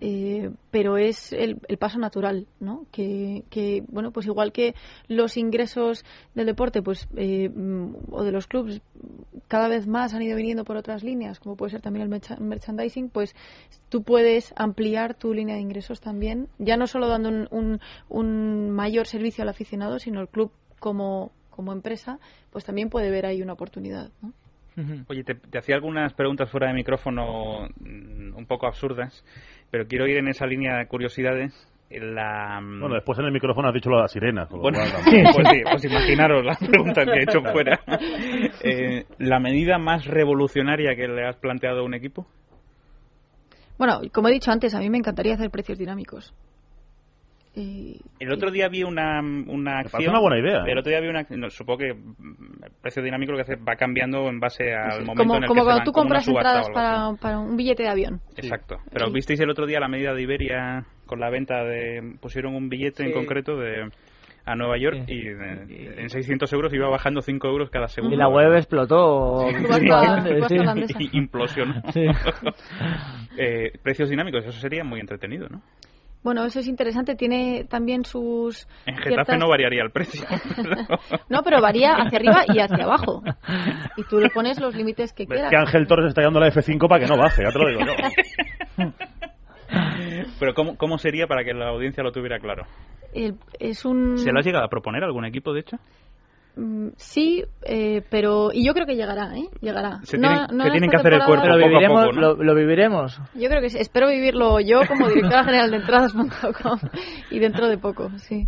es el paso natural, ¿no? Que bueno, pues igual que los ingresos del deporte, pues o de los clubes cada vez más han ido viniendo por otras líneas, como puede ser también el merchandising, pues tú puedes ampliar tu línea de ingresos también, ya no solo dando un mayor servicio al aficionado, sino el club como empresa, pues también puede ver ahí una oportunidad, ¿no? Oye, te hacía algunas preguntas fuera de micrófono un poco absurdas, pero quiero ir en esa línea de curiosidades. Bueno, después en el micrófono has dicho lo de las sirenas. Bueno, pues imaginaros las preguntas que he hecho fuera. ¿La medida más revolucionaria que le has planteado a un equipo? Bueno, como he dicho antes, a mí me encantaría hacer precios dinámicos. El otro día vi una acción. Es una buena idea. El otro día vi supongo que el precio dinámico lo que hace va cambiando en base al momento en el que como se cuando tú compras entradas para un billete de avión. Exacto. Pero visteis el otro día la medida de Iberia con la venta pusieron un billete en concreto a Nueva York y en 600 euros iba bajando 5 euros cada segundo. Y la web explotó. Implosionó. Precios dinámicos, eso sería muy entretenido, ¿no? Bueno, eso es interesante, tiene también sus... En Getafe no variaría el precio. No, pero varía hacia arriba y hacia abajo. Y tú le pones los límites que quieras. Es que Ángel Torres está dando la F5 para que no baje, ya te lo digo yo. Pero ¿cómo sería para que la audiencia lo tuviera claro? ¿Se lo has llegado a proponer a algún equipo, de hecho? Sí, pero... Y yo creo que llegará, ¿eh? Llegará. Se tienen que hacer el cuerpo poco a poco, ¿no? Lo viviremos. Yo creo que espero vivirlo yo como directora general de entradas.com y dentro de poco, sí.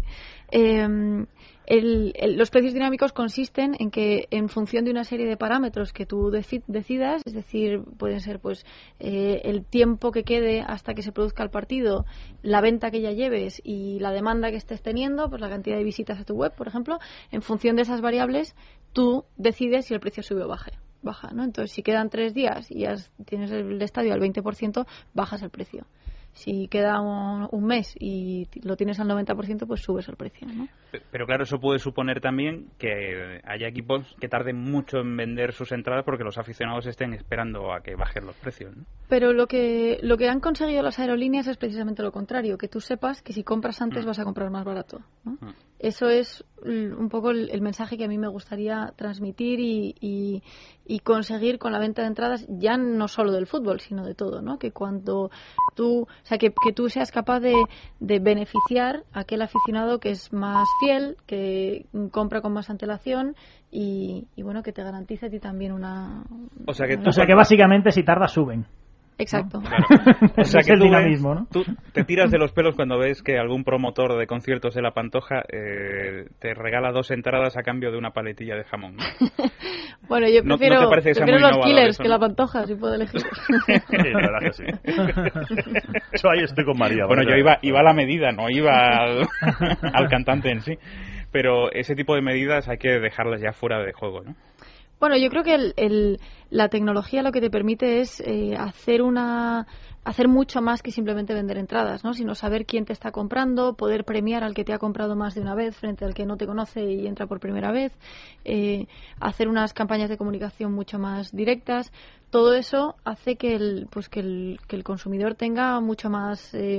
Los precios dinámicos consisten en que en función de una serie de parámetros que tú decidas, es decir, pueden ser pues el tiempo que quede hasta que se produzca el partido, la venta que ya lleves y la demanda que estés teniendo, pues la cantidad de visitas a tu web, por ejemplo, en función de esas variables tú decides si el precio sube o baja, ¿no? Entonces, si quedan 3 días y tienes el estadio al 20%, bajas el precio. Si queda un mes y lo tienes al 90%, pues subes el precio, ¿no? Pero claro, eso puede suponer también que haya equipos que tarden mucho en vender sus entradas porque los aficionados estén esperando a que bajen los precios, ¿no? Pero lo que han conseguido las aerolíneas es precisamente lo contrario, que tú sepas que si compras antes vas a comprar más barato, ¿no? Eso es un poco el mensaje que a mí me gustaría transmitir y conseguir con la venta de entradas, ya no solo del fútbol, sino de todo, ¿no? Que cuando tú, o sea, que tú seas capaz de beneficiar a aquel aficionado que es más fiel, que compra con más antelación y bueno, que te garantice a ti también una... O sea que básicamente si tardas suben. Exacto. ¿No? Claro. O sea que el dinamismo, ¿no? Tú te tiras de los pelos cuando ves que algún promotor de conciertos de La Pantoja te regala 2 entradas a cambio de una paletilla de jamón, ¿no? Bueno, yo prefiero, ¿No te parece que sea muy los innovador Killers eso, que no? La Pantoja, si puedo elegir. Sí, la verdad que sí. Yo ahí estoy con María. Bueno, yo iba a la medida, no iba al cantante en sí. Pero ese tipo de medidas hay que dejarlas ya fuera de juego, ¿no? Bueno, yo creo que la tecnología lo que te permite es hacer mucho más que simplemente vender entradas, ¿no? Sino saber quién te está comprando, poder premiar al que te ha comprado más de una vez frente al que no te conoce y entra por primera vez, hacer unas campañas de comunicación mucho más directas. Todo eso hace que el consumidor tenga mucho más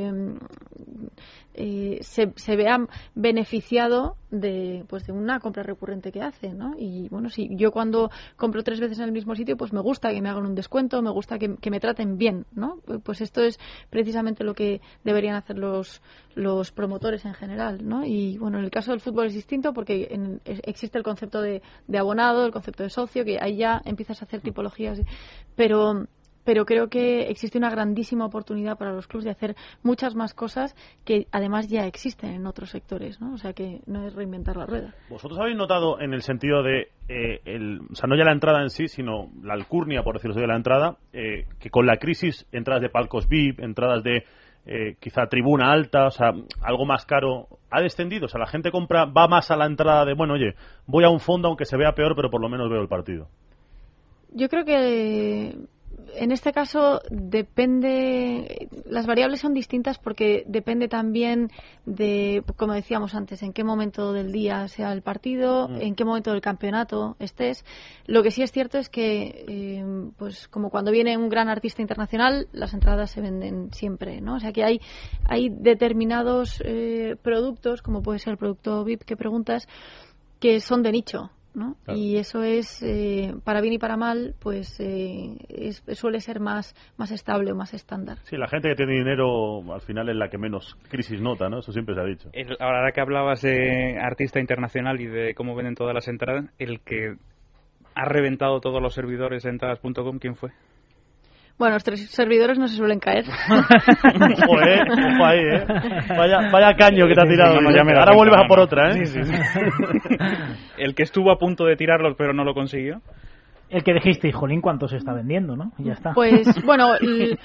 se vea beneficiado de una compra recurrente que hace, ¿no? Y bueno, si yo cuando compro 3 veces en el mismo sitio, pues me gusta que me hagan un descuento, me gusta que me traten bien, ¿no? Pues esto es precisamente lo que deberían hacer los promotores en general, ¿no? Y bueno, en el caso del fútbol es distinto porque existe el concepto de abonado, el concepto de socio, que ahí ya empiezas a hacer tipologías, pero creo que existe una grandísima oportunidad para los clubes de hacer muchas más cosas que además ya existen en otros sectores, ¿no? O sea que no es reinventar la rueda. ¿Vosotros habéis notado en el sentido de, o sea, no ya la entrada en sí, sino la alcurnia, por decirlo así, de la entrada, que con la crisis, entradas de palcos VIP, entradas de quizá tribuna alta, o sea, algo más caro, ha descendido? O sea, la gente va más a la entrada de, bueno, oye, voy a un fondo aunque se vea peor, pero por lo menos veo el partido. Yo creo que en este caso depende, las variables son distintas porque depende también de, como decíamos antes, en qué momento del día sea el partido, en qué momento del campeonato estés. Lo que sí es cierto es que, pues como cuando viene un gran artista internacional, las entradas se venden siempre, ¿no? O sea que hay determinados productos, como puede ser el producto VIP que preguntas, que son de nicho, ¿no? Claro. Y eso es, para bien y para mal, pues suele ser más estable o más estándar. Sí, la gente que tiene dinero al final es la que menos crisis nota, ¿no? Eso siempre se ha dicho. Ahora que hablabas de artista internacional y de cómo venden todas las entradas, el que ha reventado todos los servidores de entradas.com, ¿quién fue? Bueno, los 3 servidores no se suelen caer. Joder, ojo ahí, ¿eh? Vaya caño que te ha tirado. No, ahora vuelves a por otra, ¿eh? Sí. El que estuvo a punto de tirarlos pero no lo consiguió. El que dijiste, jolín, cuánto se está vendiendo, ¿no? Y ya está. Pues, bueno,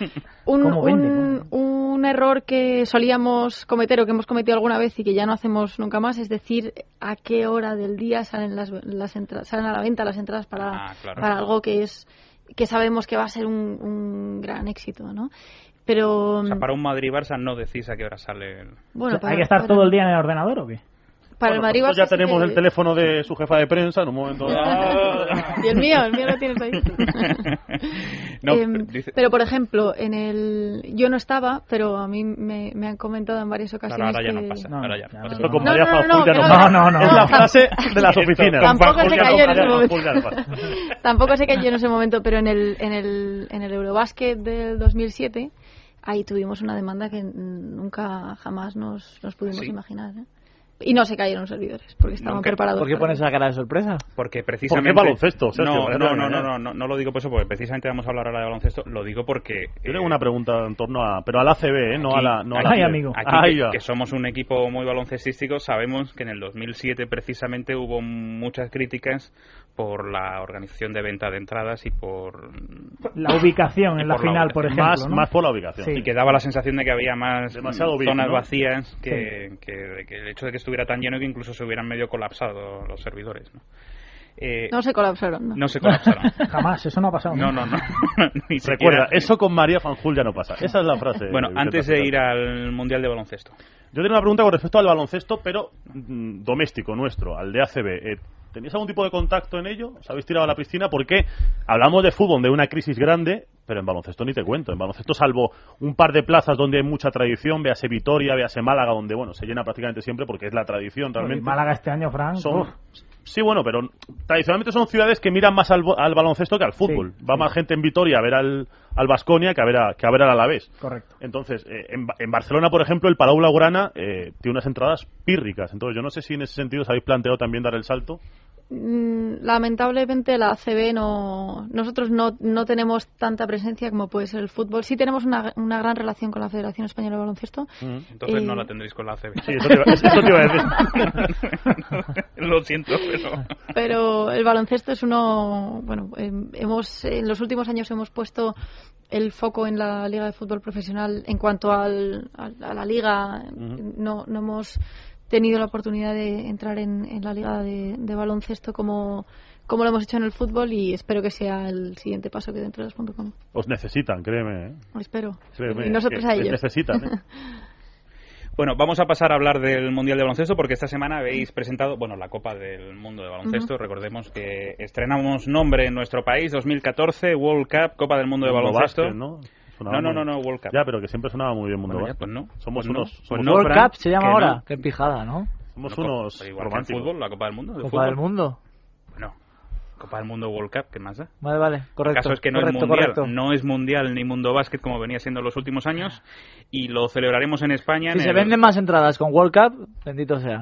un error que solíamos cometer o que hemos cometido alguna vez y que ya no hacemos nunca más es decir a qué hora del día salen salen a la venta las entradas para algo que sabemos que va a ser un gran éxito, ¿no? Pero, o sea, para un Madrid-Barça no decís a qué hora sale. Bueno, ¿hay que estar todo el día en el ordenador o qué? Para el Madrid-Barça ya tenemos el teléfono de su jefa de prensa en un momento. Y el mío lo tienes ahí. Pero por ejemplo, yo no estaba, pero a mí me han comentado en varias ocasiones. Ahora ya no pasa. Ahora ya. Esto con María no. Es la frase de las oficinas. Tampoco se cayó en ese momento. Tampoco se cayó en ese momento, pero en el Eurobasket del 2007 ahí tuvimos una demanda que nunca jamás nos pudimos imaginar, ¿eh? Y no se cayeron los servidores porque estaban preparados. ¿Por qué pones esa cara de sorpresa? Porque precisamente. ¿Por qué baloncesto? No lo digo por eso, porque precisamente vamos a hablar ahora de baloncesto. Lo digo porque. Yo tengo una pregunta en torno a. Pero al ACB, ¿eh? No a la. Ay, amigo. Aquí, que somos un equipo muy baloncestístico, sabemos que en el 2007 precisamente hubo muchas críticas por la organización de venta de entradas y por la ubicación en la final, por ejemplo. Más por la ubicación. Sí. Y que daba la sensación de que había más zonas vacías que el hecho de que estuviera tan lleno que incluso se hubieran medio colapsado los servidores, ¿no? No se colapsaron. No se colapsaron. Jamás, eso no ha pasado. No. Ni Recuerda, siquiera. eso con María Fanjul ya no pasa. Esa es la frase. Bueno, antes de ir al Mundial de Baloncesto. Yo tengo una pregunta con respecto al baloncesto, pero doméstico, nuestro, al de ACB. ¿Tenéis algún tipo de contacto en ello? ¿Os habéis tirado a la piscina? Porque hablamos de fútbol, de una crisis grande, pero en baloncesto ni te cuento. En baloncesto, salvo un par de plazas donde hay mucha tradición, véase Vitoria, véase Málaga, donde bueno se llena prácticamente siempre porque es la tradición realmente. Málaga este año, Fran. Sí, bueno, pero tradicionalmente son ciudades que miran más al baloncesto que al fútbol. Va más gente en Vitoria a ver al Baskonia que a ver al Alavés. Correcto. Entonces, en Barcelona, por ejemplo, el Palau Blaugrana tiene unas entradas pírricas. Entonces, yo no sé si en ese sentido os habéis planteado también dar el salto. Lamentablemente la ACB nosotros no tenemos tanta presencia como puede ser el fútbol. Sí tenemos una gran relación con la Federación Española de Baloncesto. Entonces no la tendréis con la ACB. Sí, eso te iba a decir. Lo siento, pero el baloncesto es uno. Bueno, en los últimos años hemos puesto el foco en la Liga de Fútbol Profesional en cuanto a la Liga. No hemos tenido la oportunidad de entrar en la liga de baloncesto como lo hemos hecho en el fútbol, y espero que sea el siguiente paso que dentro de las.com. Os necesitan, créeme. Espero. Y nosotros a ellos. Necesitan. Bueno, vamos a pasar a hablar del Mundial de Baloncesto, porque esta semana habéis presentado, la Copa del Mundo de Baloncesto. Recordemos que estrenamos nombre en nuestro país, 2014, World Cup, Copa del Mundo de Baloncesto. Básquet, ¿no? No, World Cup. Ya, pero que siempre sonaba muy bien Mundo Básquet. Pues no. Somos World Cup se llama ahora. No. Qué pijada, ¿no? Somos unos igual románticos. Que el fútbol, la Copa del Mundo. ¿Copa del Mundo? Bueno, Copa del Mundo, World Cup, ¿qué más da? Vale, correcto. El caso es que no es mundial, no es mundial ni Mundo Básquet como venía siendo en los últimos años, y lo celebraremos en España. Si se venden más entradas con World Cup, bendito sea.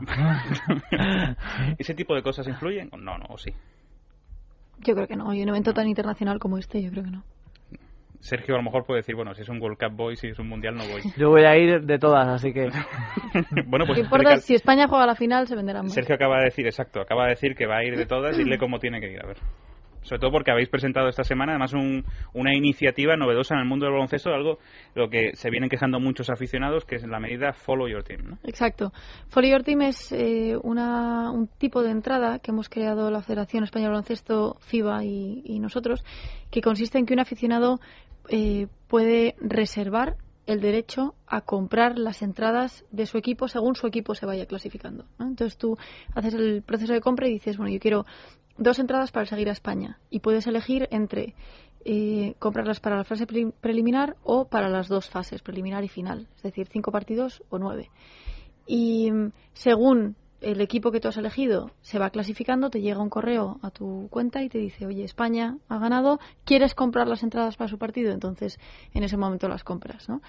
¿Ese tipo de cosas influyen? No, o sí. Yo creo que no. Y un evento tan internacional como este, yo creo que no. Sergio a lo mejor puede decir, si es un World Cup voy, si es un Mundial no voy. Yo voy a ir de todas, así que... Bueno, pues... ¿Qué importa? Si España juega a la final, se venderán más. Sergio acaba de decir que va a ir de todas, y dile cómo tiene que ir, a ver. Sobre todo porque habéis presentado esta semana, además, una iniciativa novedosa en el mundo del baloncesto, algo lo que se vienen quejando muchos aficionados, que es la medida Follow Your Team, ¿no? Exacto. Follow Your Team es un tipo de entrada que hemos creado la Federación Española de Baloncesto, FIBA y nosotros, que consiste en que un aficionado puede reservar el derecho a comprar las entradas de su equipo según su equipo se vaya clasificando, ¿no? Entonces tú haces el proceso de compra y dices, yo quiero 2 entradas para seguir a España, y puedes elegir entre comprarlas para la fase preliminar o para las 2 fases, preliminar y final, es decir, 5 partidos o 9. Y según el equipo que tú has elegido se va clasificando, te llega un correo a tu cuenta y te dice, oye, España ha ganado, ¿quieres comprar las entradas para su partido? Entonces, en ese momento las compras, ¿no?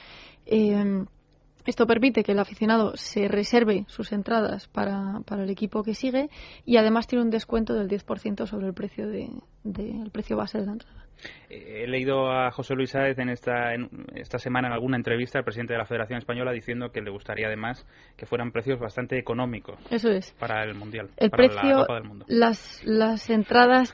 Esto permite que el aficionado se reserve sus entradas para el equipo que sigue, y además tiene un descuento del 10% sobre el precio el precio base de la entrada. He leído a José Luis Sáez esta semana en alguna entrevista al presidente de la Federación Española diciendo que le gustaría además que fueran precios bastante económicos. Eso es. Para el Mundial. El para precio, la Copa del Mundo. Las entradas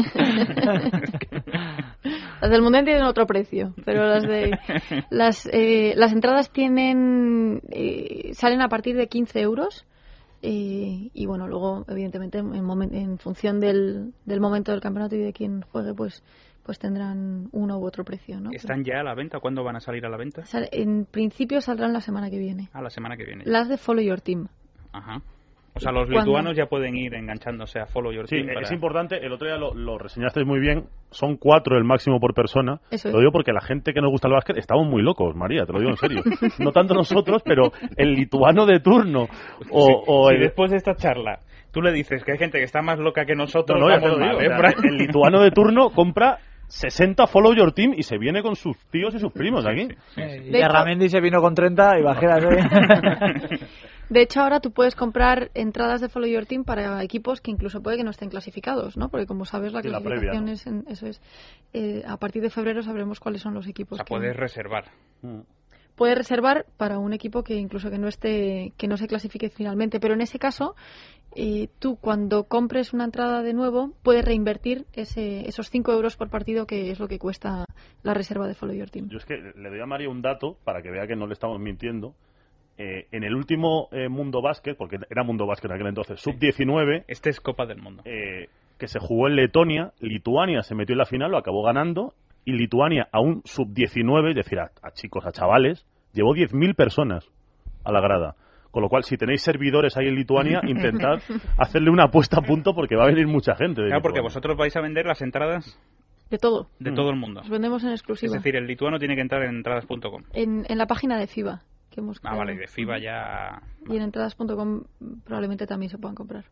las del Mundial tienen otro precio, pero las entradas salen a partir de 15 euros. Y bueno, luego evidentemente en función del momento del campeonato y de quién juegue, pues tendrán uno u otro precio, ¿no? ¿Están ya a la venta? ¿Cuándo van a salir a la venta? En principio saldrán la semana que viene. La semana que viene. Las de Follow Your Team. Ajá. O sea, los lituanos ya pueden ir enganchándose a Follow Your Team. Sí, es importante. El otro día lo reseñaste muy bien. Son 4 el máximo por persona. Eso es. Lo digo porque la gente que nos gusta el básquet estamos muy locos, María, te lo digo en serio. No tanto nosotros, pero el lituano de turno. Si después de esta charla tú le dices que hay gente que está más loca que nosotros, el lituano de turno compra 60 Follow Your Team y se viene con sus tíos y sus primos aquí. Y Ramendi se vino con 30 y bajeras. De hecho, ahora tú puedes comprar entradas de Follow Your Team para equipos que incluso puede que no estén clasificados, ¿no? Porque como sabes, la clasificación es eso es. A partir de febrero sabremos cuáles son los equipos. O sea, puedes reservar. Puedes reservar para un equipo que incluso que no se clasifique finalmente, pero en ese caso tú cuando compres una entrada de nuevo puedes reinvertir esos 5 euros por partido, que es lo que cuesta la reserva de Follow Your Team. Yo es que le doy a María un dato para que vea que no le estamos mintiendo. En el último Mundo Básquet, porque era Mundo Básquet en aquel entonces, sub-19... Este es Copa del Mundo. que se jugó en Letonia. Lituania se metió en la final, lo acabó ganando, y Lituania a un sub-19, es decir, a chicos, a chavales, llevó 10.000 personas a la grada. Con lo cual, si tenéis servidores ahí en Lituania, intentad hacerle una apuesta a punto porque va a venir mucha gente. Claro, porque vosotros vais a vender las entradas de todo. De todo el mundo. Los vendemos en exclusiva. Es decir, el lituano tiene que entrar en entradas.com. En la página de FIBA que hemos creado. Vale, de FIBA ya... Y en entradas.com probablemente también se puedan comprar.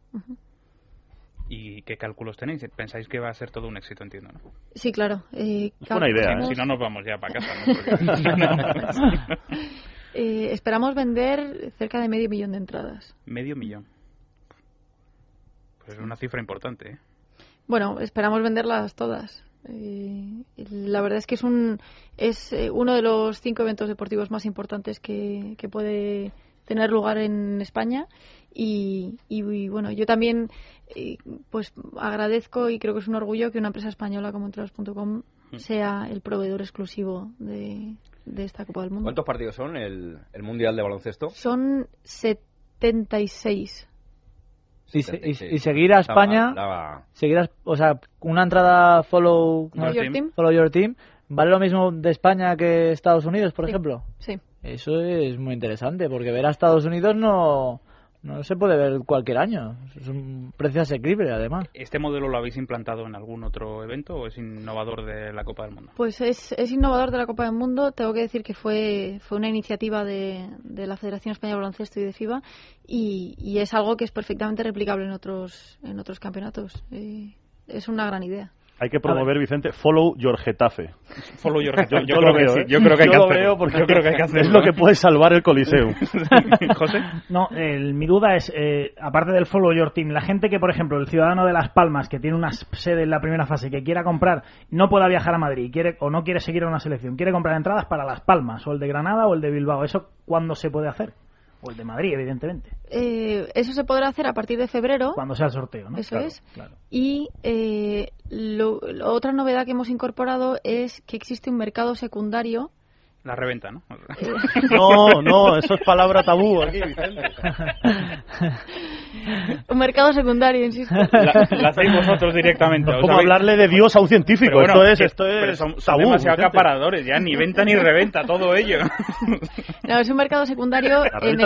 ¿Y qué cálculos tenéis? Pensáis que va a ser todo un éxito, entiendo, ¿no? Sí, claro. Es buena idea, ¿eh? Si no, nos vamos ya para casa, ¿no? Esperamos vender cerca de 500.000 de entradas. 500.000. Pues es una cifra importante, ¿eh? Bueno, esperamos venderlas todas. La verdad es que es uno de los 5 eventos deportivos más importantes que puede tener lugar en España y bueno, yo también pues agradezco y creo que es un orgullo que una empresa española como entradas.com sea el proveedor exclusivo de esta Copa del Mundo. ¿Cuántos partidos son el Mundial de Baloncesto? Son 76. Y seguir a España, o sea, una entrada follow your team, ¿vale lo mismo de España que Estados Unidos, por ejemplo? Sí. Eso es muy interesante, porque ver a Estados Unidos no se puede ver cualquier año. Es un precio asequible, además. ¿Este modelo lo habéis implantado en algún otro evento o es innovador de la Copa del Mundo? Pues es innovador de la Copa del Mundo. Tengo que decir que fue una iniciativa de la Federación Española de Baloncesto y de FIBA y es algo que es perfectamente replicable en otros campeonatos. Es una gran idea. Hay que promover, Vicente, follow your Getafe. Follow your Getafe. Yo creo que sí. Yo creo que hay que hacerlo. Veo porque yo creo que hay que hacerlo. Es lo que puede salvar el Coliseum. ¿José? No, mi duda es, aparte del follow your team, la gente que, por ejemplo, el ciudadano de Las Palmas, que tiene una sede en la primera fase, que quiera comprar, no pueda viajar a Madrid, o no quiere seguir a una selección, quiere comprar entradas para Las Palmas, o el de Granada o el de Bilbao. ¿Eso cuándo se puede hacer? O el de Madrid, evidentemente. Eso se podrá hacer a partir de febrero. Cuando sea el sorteo, ¿no? Eso claro, es. Claro. Y otra novedad que hemos incorporado es que existe un mercado secundario. La reventa, ¿no? No, eso es palabra tabú aquí, Vicente. Un mercado secundario, insisto. La hacéis vosotros directamente. No, como hablarle de Dios a un científico. Bueno, esto es son tabú. Demasiado acaparadores, ya ni venta ni reventa, todo ello. No, es un mercado secundario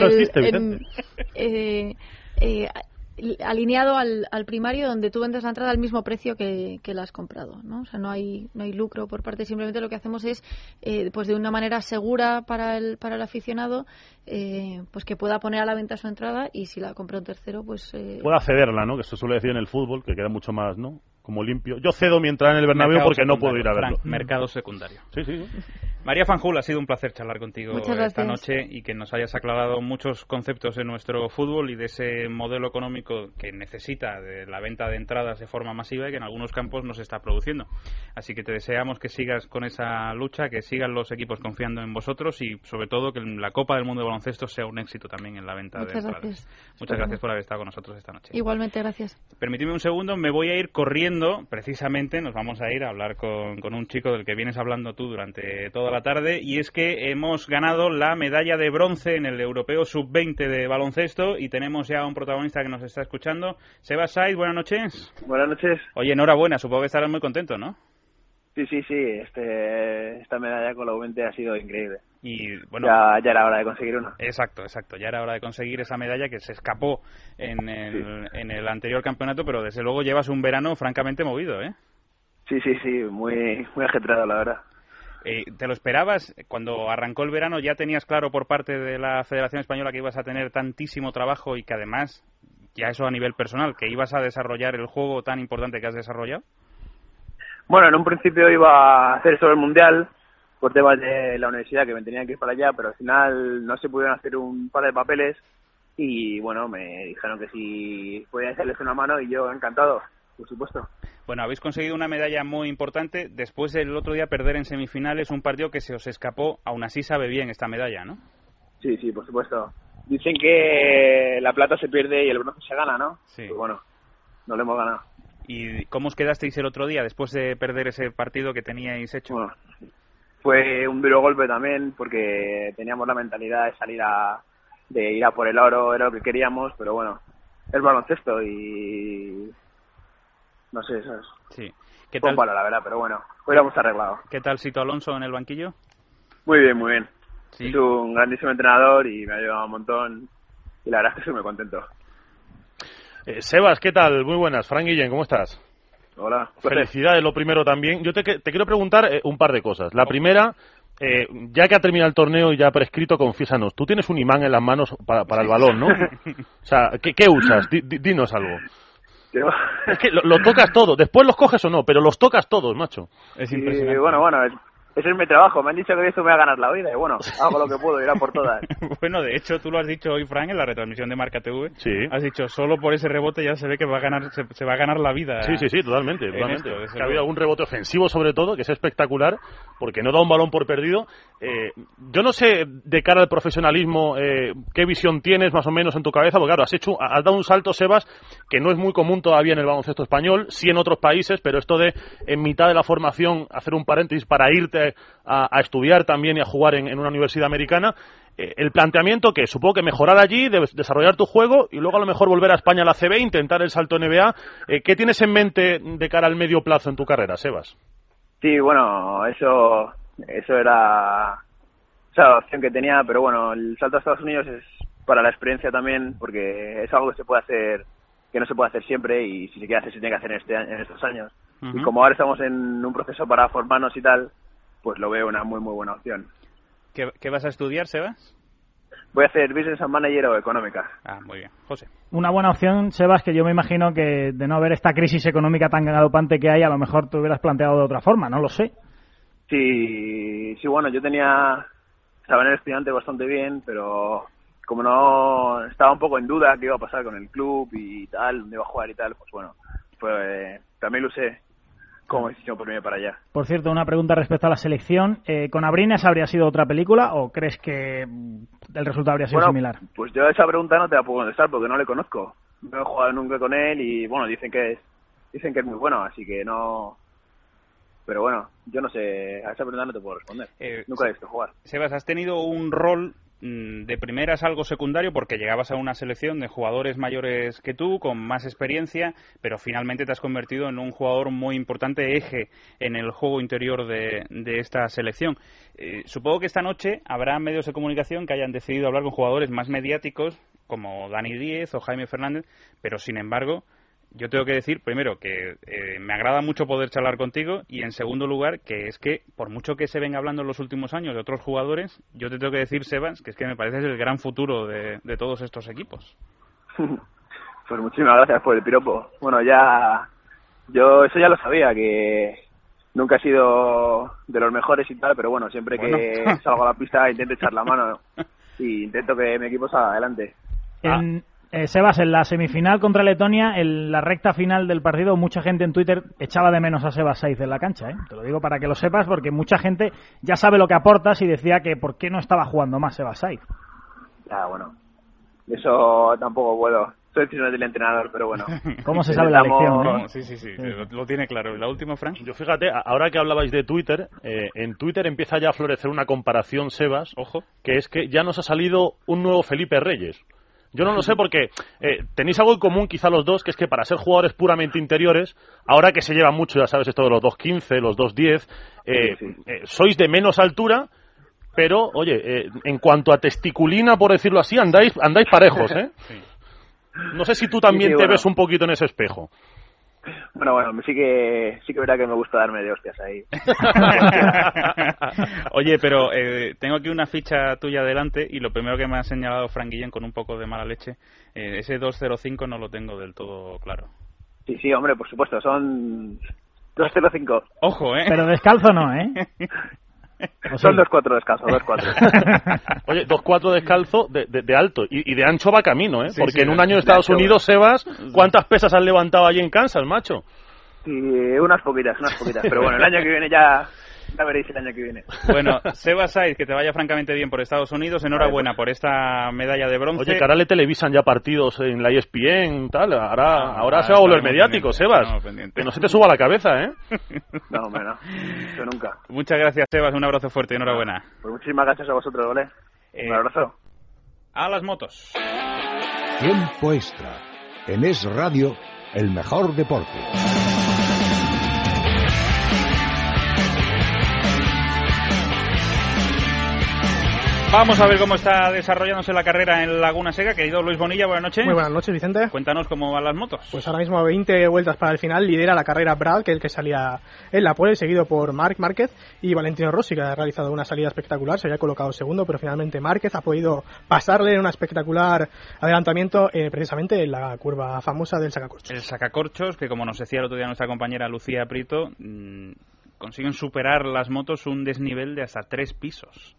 alineado al primario, donde tú vendes la entrada al mismo precio que la has comprado, ¿no? O sea, no hay lucro por parte. Simplemente lo que hacemos es, pues de una manera segura para el aficionado, pues que pueda poner a la venta su entrada y si la compra un tercero, pues pueda cederla, ¿no? Que se suele decir en el fútbol, que queda mucho más, ¿no? Como limpio. Yo cedo mi entrada en el Bernabéu porque no puedo ir a verlo. Mercado secundario. Sí. María Fanjul, ha sido un placer charlar contigo esta noche y que nos hayas aclarado muchos conceptos de nuestro fútbol y de ese modelo económico que necesita de la venta de entradas de forma masiva y que en algunos campos no se está produciendo. Así que te deseamos que sigas con esa lucha, que sigan los equipos confiando en vosotros y sobre todo que la Copa del Mundo de Baloncesto sea un éxito también en la venta de entradas. Gracias. Muchas gracias por haber estado con nosotros esta noche. Igualmente, gracias. Permitidme un segundo, me voy a ir corriendo. Precisamente nos vamos a ir a hablar con un chico del que vienes hablando tú durante toda la tarde y es que hemos ganado la medalla de bronce en el Europeo Sub-20 de baloncesto y tenemos ya un protagonista que nos está escuchando. Sebas Saiz, buenas noches. Buenas noches. Oye, enhorabuena, supongo que estarás muy contento, ¿no? Sí, esta medalla con la U20 ha sido increíble. Y bueno, ya era hora de conseguir una. Exacto, ya era hora de conseguir esa medalla que se escapó en el anterior campeonato, pero desde luego llevas un verano francamente movido, ¿eh? Sí, muy ajetreado, la verdad. ¿Te lo esperabas? Cuando arrancó el verano ya tenías claro por parte de la Federación Española que ibas a tener tantísimo trabajo y que además, ya eso a nivel personal, que ibas a desarrollar el juego tan importante que has desarrollado. Bueno, en un principio iba a hacer solo el Mundial por temas de la universidad que me tenían que ir para allá, pero al final no se pudieron hacer un par de papeles y bueno, me dijeron que si podía echarles una mano y yo encantado, por supuesto. Bueno, habéis conseguido una medalla muy importante después del otro día perder en semifinales un partido que se os escapó, aún así sabe bien esta medalla, ¿no? Sí, por supuesto. Dicen que la plata se pierde y el bronce se gana, ¿no? Sí. Pues bueno, no lo hemos ganado. ¿Y cómo os quedasteis el otro día después de perder ese partido que teníais hecho? Bueno, fue un duro golpe también porque teníamos la mentalidad de ir a por el oro, era lo que queríamos, pero bueno, es baloncesto y no sé, ¿sabes? Sí. ¿Qué tal? Palo, la verdad, pero bueno, hoy lo hemos arreglado. ¿Qué tal Sito Alonso en el banquillo? Muy bien, muy bien. Sí. Es un grandísimo entrenador y me ha ayudado un montón y la verdad es que estoy muy contento. Sebas, ¿qué tal? Muy buenas. Fran Guillén, ¿cómo estás? Hola. Felicidades, lo primero también. Yo te quiero preguntar un par de cosas. La primera, ya que ha terminado el torneo y ya prescrito, confiésanos, tú tienes un imán en las manos para el balón, ¿no? O sea, ¿qué usas? Dinos algo. Es que lo tocas todo. Después los coges o no, pero los tocas todos, macho. Es impresionante. Bueno, ese es mi trabajo. Me han dicho que esto me va a ganar la vida y bueno, hago lo que puedo, ir a por todas. Bueno, de hecho, tú lo has dicho hoy, Frank, en la retransmisión de Marca TV. Sí. Has dicho, solo por ese rebote ya se ve que va a ganar, se va a ganar la vida. Sí, totalmente. Esto, que ha habido algún rebote ofensivo, sobre todo, que es espectacular, porque no da un balón por perdido. Yo no sé, de cara al profesionalismo, qué visión tienes más o menos en tu cabeza, porque claro, has dado un salto, Sebas, que no es muy común todavía en el baloncesto español, sí en otros países, pero esto de en mitad de la formación hacer un paréntesis para irte a estudiar también y a jugar en una universidad americana, el planteamiento que supongo que mejorar allí, desarrollar tu juego y luego a lo mejor volver a España a la CB, intentar el salto NBA. ¿Qué tienes en mente de cara al medio plazo en tu carrera, Sebas? Sí, bueno, eso era esa opción que tenía, pero bueno, el salto a Estados Unidos es para la experiencia también, porque es algo que se puede hacer, que no se puede hacer siempre y si se quiere hacer se tiene que hacer en estos años. Y como ahora estamos en un proceso para formarnos y tal, pues lo veo una muy muy buena opción. ¿Qué vas a estudiar, Sebas? Voy a hacer Business and Manager o Económica. Ah, muy bien. José. Una buena opción, Sebas, que yo me imagino que de no haber esta crisis económica tan galopante que hay, a lo mejor te hubieras planteado de otra forma, no lo sé. Sí, bueno, yo estaba en el estudiante bastante bien, pero como no estaba un poco en duda qué iba a pasar con el club y tal, dónde iba a jugar y tal, pues bueno, también lo usé como decisión por irme para allá. Por cierto, una pregunta respecto a la selección. ¿Con Abrines habría sido otra película o crees que el resultado habría sido similar? Pues yo a esa pregunta no te la puedo contestar porque no le conozco. No he jugado nunca con él y bueno, dicen que es muy bueno, así que no... Pero bueno, yo no sé, a esa pregunta no te puedo responder. Nunca he visto jugar. Sebas, has tenido un rol de primeras algo secundario porque llegabas a una selección de jugadores mayores que tú, con más experiencia, pero finalmente te has convertido en un jugador muy importante, eje en el juego interior de esta selección. Supongo que esta noche habrá medios de comunicación que hayan decidido hablar con jugadores más mediáticos como Dani Díez o Jaime Fernández, pero sin embargo yo tengo que decir, primero, que me agrada mucho poder charlar contigo y, en segundo lugar, que es que, por mucho que se venga hablando en los últimos años de otros jugadores, yo te tengo que decir, Sebas, que es que me parece el gran futuro de todos estos equipos. Pues muchísimas gracias por el piropo. Bueno, yo eso ya lo sabía, que nunca he sido de los mejores y tal, pero bueno, siempre que salgo a la pista intento echar la mano y intento que mi equipo salga adelante. Sebas, en la semifinal contra Letonia, en la recta final del partido, mucha gente en Twitter echaba de menos a Sebas Saiz en la cancha, ¿eh? Te lo digo para que lo sepas, porque mucha gente ya sabe lo que aportas y decía que por qué no estaba jugando más Sebas Saiz. Ya, bueno, eso tampoco puedo. Soy decisión del entrenador, pero bueno. ¿Cómo se sabe la lección? No, sí, lo tiene claro. ¿Y la última, Frank? Yo fíjate, ahora que hablabais de Twitter, en Twitter empieza ya a florecer una comparación, Sebas, ojo, que es que ya nos ha salido un nuevo Felipe Reyes. Yo no lo sé porque tenéis algo en común quizá los dos, que es que para ser jugadores puramente interiores, ahora que se lleva mucho, ya sabes, esto de los 2.15, los 2.10, sois de menos altura, pero, oye, en cuanto a testiculina, por decirlo así, andáis parejos, ¿eh? Sí. No sé si tú también te ves un poquito en ese espejo. Bueno, sí que verá que me gusta darme de hostias ahí. Oye, pero tengo aquí una ficha tuya delante y lo primero que me ha señalado Frank Guillén con un poco de mala leche, ese 2.05 no lo tengo del todo claro. Sí, hombre, por supuesto, son 2.05. Ojo, Pero descalzo no, ¿eh? Son 2.4 descalzo, 2.4. Oye, 2.4 descalzo de alto y de ancho va camino, ¿eh? Sí, porque en un año de Estados Unidos, Sebas, ¿cuántas pesas has levantado allí en Kansas, macho? Sí, unas poquitas, pero bueno, el año que viene ya veréis el año que viene. Bueno, Sebas Saiz, que te vaya francamente bien por Estados Unidos, enhorabuena por esta medalla de bronce. Oye, que ahora le televisan ya partidos en la ESPN, tal, ahora se va a volver mediático, Sebas, que no se te suba la cabeza, ¿eh? No, hombre, no, eso nunca. Muchas gracias, Sebas, un abrazo fuerte, enhorabuena. Pues muchísimas gracias a vosotros, ¿vale? Un abrazo. A las motos. Tiempo extra. En Es Radio, el mejor deporte. Vamos a ver cómo está desarrollándose la carrera en Laguna Seca. Querido Luis Bonilla, buenas noches. Muy buenas noches, Vicente. Cuéntanos cómo van las motos. Pues ahora mismo a 20 vueltas para el final lidera la carrera Brad, que es el que salía en la pole, seguido por Marc Márquez y Valentino Rossi, que ha realizado una salida espectacular. Se había colocado segundo, pero finalmente Márquez ha podido pasarle en un espectacular adelantamiento precisamente en la curva famosa del sacacorchos. El sacacorchos, que como nos decía el otro día nuestra compañera Lucía Prieto, consiguen superar las motos un desnivel de hasta 3 pisos.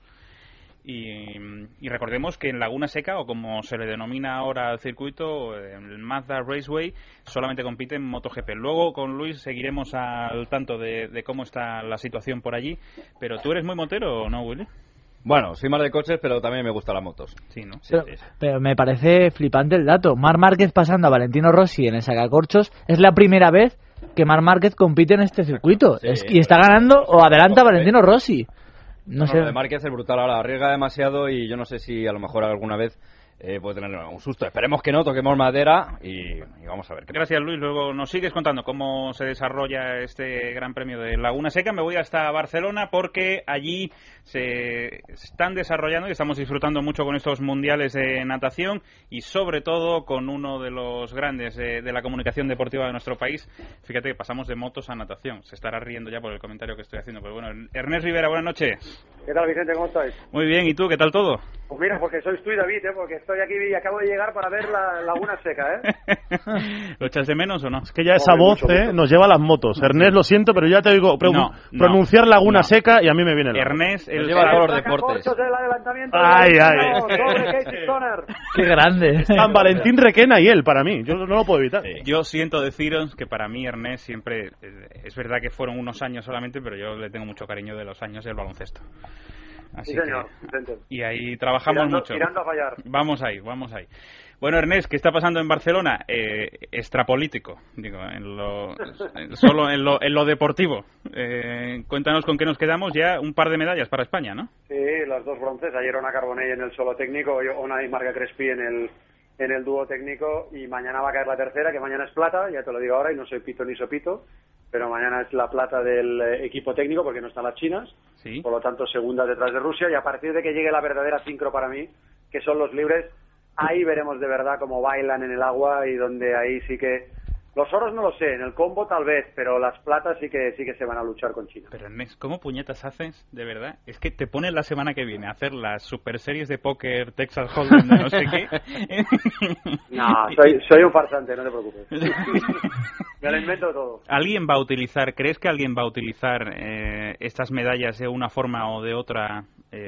Y recordemos que en Laguna Seca, o como se le denomina ahora al circuito, el Mazda Raceway, solamente compite en MotoGP. Luego con Luis seguiremos al tanto de cómo está la situación por allí. Pero ¿tú eres muy motero o no, Willy? Bueno, soy más de coches, pero también me gustan las motos. Sí, ¿no? Sí, pero me parece flipante el dato. Marc Márquez pasando a Valentino Rossi en el sacacorchos. Es la primera vez que Marc Márquez compite en este circuito. Sí, y está ganando o adelanta a Valentino Rossi. No sé. Lo de Márquez es brutal, ahora arriesga demasiado y yo no sé si a lo mejor alguna vez puede tener un susto. Esperemos que no, toquemos madera y vamos a ver. Gracias, Luis. Luego nos sigues contando cómo se desarrolla este Gran Premio de Laguna Seca. Me voy hasta Barcelona porque allí se están desarrollando y estamos disfrutando mucho con estos mundiales de natación y sobre todo con uno de los grandes de la comunicación deportiva de nuestro país. Fíjate que pasamos de motos a natación. Se estará riendo ya por el comentario que estoy haciendo. Pero bueno, Ernest Rivera, buenas noches. ¿Qué tal, Vicente? ¿Cómo estáis? Muy bien, ¿y tú? ¿Qué tal todo? Pues mira, porque sois tú y David, porque estoy aquí y acabo de llegar para ver la Laguna Seca, ¿Lo echas de menos o no? Es que ya esa voz nos lleva a las motos. Ernest, lo siento, pero ya te oigo pronunciar Laguna Seca y a mí me viene el Ernest, él lleva todos los deportes. ¡Ay! ¡Qué grande! San Valentín Requena y él, para mí. Yo no lo puedo evitar. Sí. Yo siento deciros que para mí Ernest siempre... Es verdad que fueron unos años solamente, pero yo le tengo mucho cariño de los años del baloncesto. Así sí, señor, Vicente. Y ahí trabajamos mucho. Tirando a fallar. Vamos ahí. Bueno, Ernest, ¿qué está pasando en Barcelona? Extrapolítico, digo, solo en lo deportivo. Cuéntanos con qué nos quedamos. Ya un par de medallas para España, ¿no? Sí, las 2 bronces. Ayer Ona Carbonell en el solo técnico, Ona y Marga Crespi en el dúo técnico, y mañana va a caer la tercera, que mañana es plata, ya te lo digo ahora, y no soy pito ni sopito, pero mañana es la plata del equipo técnico porque no están las chinas, sí. Por lo tanto segunda detrás de Rusia, y a partir de que llegue la verdadera sincro para mí, que son los libres, ahí veremos de verdad cómo bailan en el agua, y donde ahí sí que... Los oros no lo sé, en el combo tal vez, pero las platas sí que se van a luchar con China. Pero Ernest, ¿cómo puñetas haces, de verdad? Es que te pones la semana que viene a hacer las super series de póker Texas Hold'em de no sé qué. No, soy un farsante, no te preocupes. Me lo invento todo. ¿Crees que alguien va a utilizar estas medallas de una forma o de otra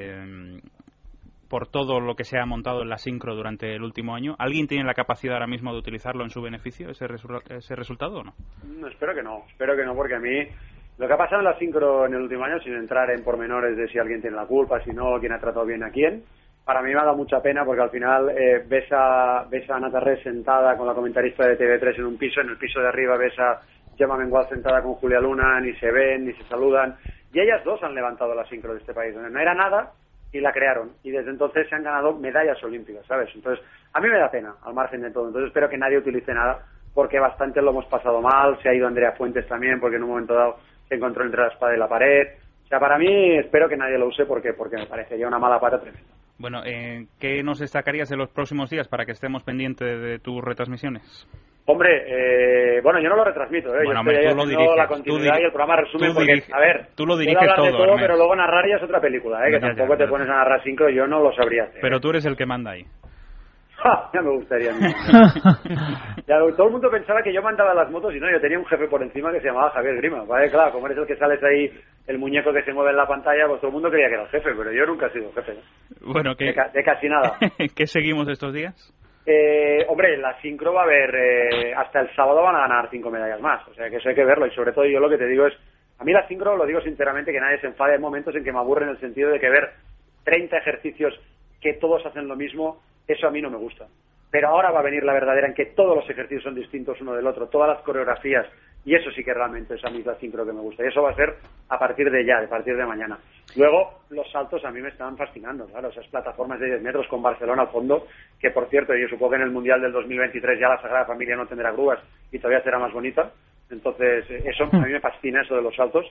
por todo lo que se ha montado en la sincro durante el último año? ¿Alguien tiene la capacidad ahora mismo de utilizarlo en su beneficio, ese resultado o no? Espero que no, porque a mí lo que ha pasado en la sincro en el último año, sin entrar en pormenores de si alguien tiene la culpa, si no, quién ha tratado bien a quién, para mí me ha dado mucha pena, porque al final ves a Ana Tarrés sentada con la comentarista de TV3 en un piso, en el piso de arriba ves a Gemma Mengual sentada con Julia Luna, ni se ven, ni se saludan, y ellas dos han levantado la sincro de este país, donde no era nada, y la crearon, y desde entonces se han ganado medallas olímpicas, ¿sabes? Entonces, a mí me da pena, al margen de todo. Entonces espero que nadie utilice nada, porque bastante lo hemos pasado mal. Se ha ido Andrea Fuentes también, porque en un momento dado se encontró entre la espada y la pared. O sea, para mí, espero que nadie lo use, porque me parece ya una mala pata tremenda. Bueno, ¿qué nos destacarías de los próximos días para que estemos pendientes de tus retransmisiones? Hombre, bueno, yo no lo retransmito, Bueno, yo estoy tú lo diriges, la continuidad y el programa resumen, porque, a ver, tú lo diriges todo, Ernest. pero luego narrar ya es otra película, que tampoco te pones a narrar sincro, yo no lo sabría hacer. Pero tú eres el que manda ahí. Ya me gustaría. Todo el mundo pensaba que yo mandaba las motos y no, yo tenía un jefe por encima que se llamaba Javier Grima, ¿vale? Claro, como eres el que sales ahí, el muñeco que se mueve en la pantalla, pues todo el mundo creía que era el jefe, pero yo nunca he sido jefe, ¿no? Bueno, de casi nada. ¿Qué seguimos estos días? Hombre, la sincro va a haber, hasta el sábado van a ganar 5 medallas más, o sea que eso hay que verlo, y sobre todo yo lo que te digo es, a mí la sincro, lo digo sinceramente, que nadie se enfade, hay momentos en que me aburre en el sentido de que ver 30 ejercicios que todos hacen lo mismo, eso a mí no me gusta. Pero ahora va a venir la verdadera, en que todos los ejercicios son distintos uno del otro, todas las coreografías, y eso sí que realmente es a mí la sincro que me gusta, y eso va a ser a partir de mañana. Luego, los saltos a mí me están fascinando, claro, esas plataformas de 10 metros con Barcelona al fondo, que por cierto, yo supongo que en el Mundial del 2023 ya la Sagrada Familia no tendrá grúas y todavía será más bonita, entonces eso a mí me fascina, eso de los saltos.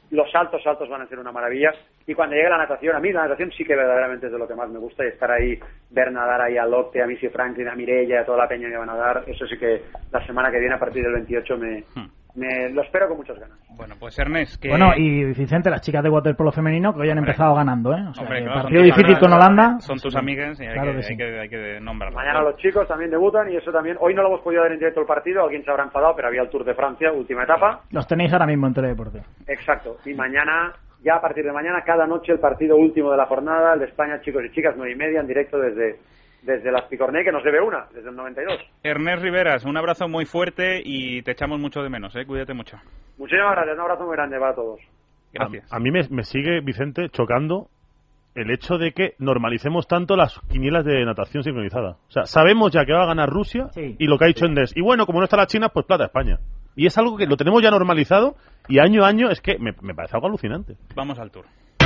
los saltos van a ser una maravilla. Y cuando llegue la natación, a mí la natación sí que verdaderamente es de lo que más me gusta, y estar ahí, ver nadar ahí a Lotte, a Missy Franklin, a Mireia, a toda la peña que van a nadar, eso sí que la semana que viene, a partir del 28, me lo espero con muchas ganas. Bueno, pues Ernest, que... Bueno, y Vicente, las chicas de waterpolo femenino que hoy han empezado ganando, ¿eh? O sea, Hombre, el claro, partido difícil con Holanda. Son tus amigas y Claro que hay que nombrarlas. Mañana los chicos también debutan, y eso también, hoy no lo hemos podido ver en directo el partido, alguien se habrá enfadado, pero había el Tour de Francia, última etapa. Los tenéis ahora mismo en Teledeporte. Exacto, y mañana, ya a partir de mañana, cada noche el partido último de la jornada, el de España, chicos y chicas, 9:30, en directo desde las Picornell, que nos debe una, desde el 92. Ernest Riveras, un abrazo muy fuerte y te echamos mucho de menos, cuídate mucho. Muchísimas gracias, un abrazo muy grande para todos. Gracias. A mí me sigue, Vicente, chocando el hecho de que normalicemos tanto las quinielas de natación sincronizada. O sea, sabemos ya que va a ganar Rusia y lo que ha dicho Endés. Y bueno, como no está la China, pues plata España. Y es algo que lo tenemos ya normalizado, y año a año es que me parece algo alucinante. Vamos al Tour.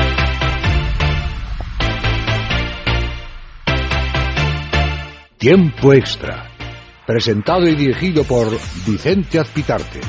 Tiempo extra. Presentado y dirigido por Vicente Azpitarte.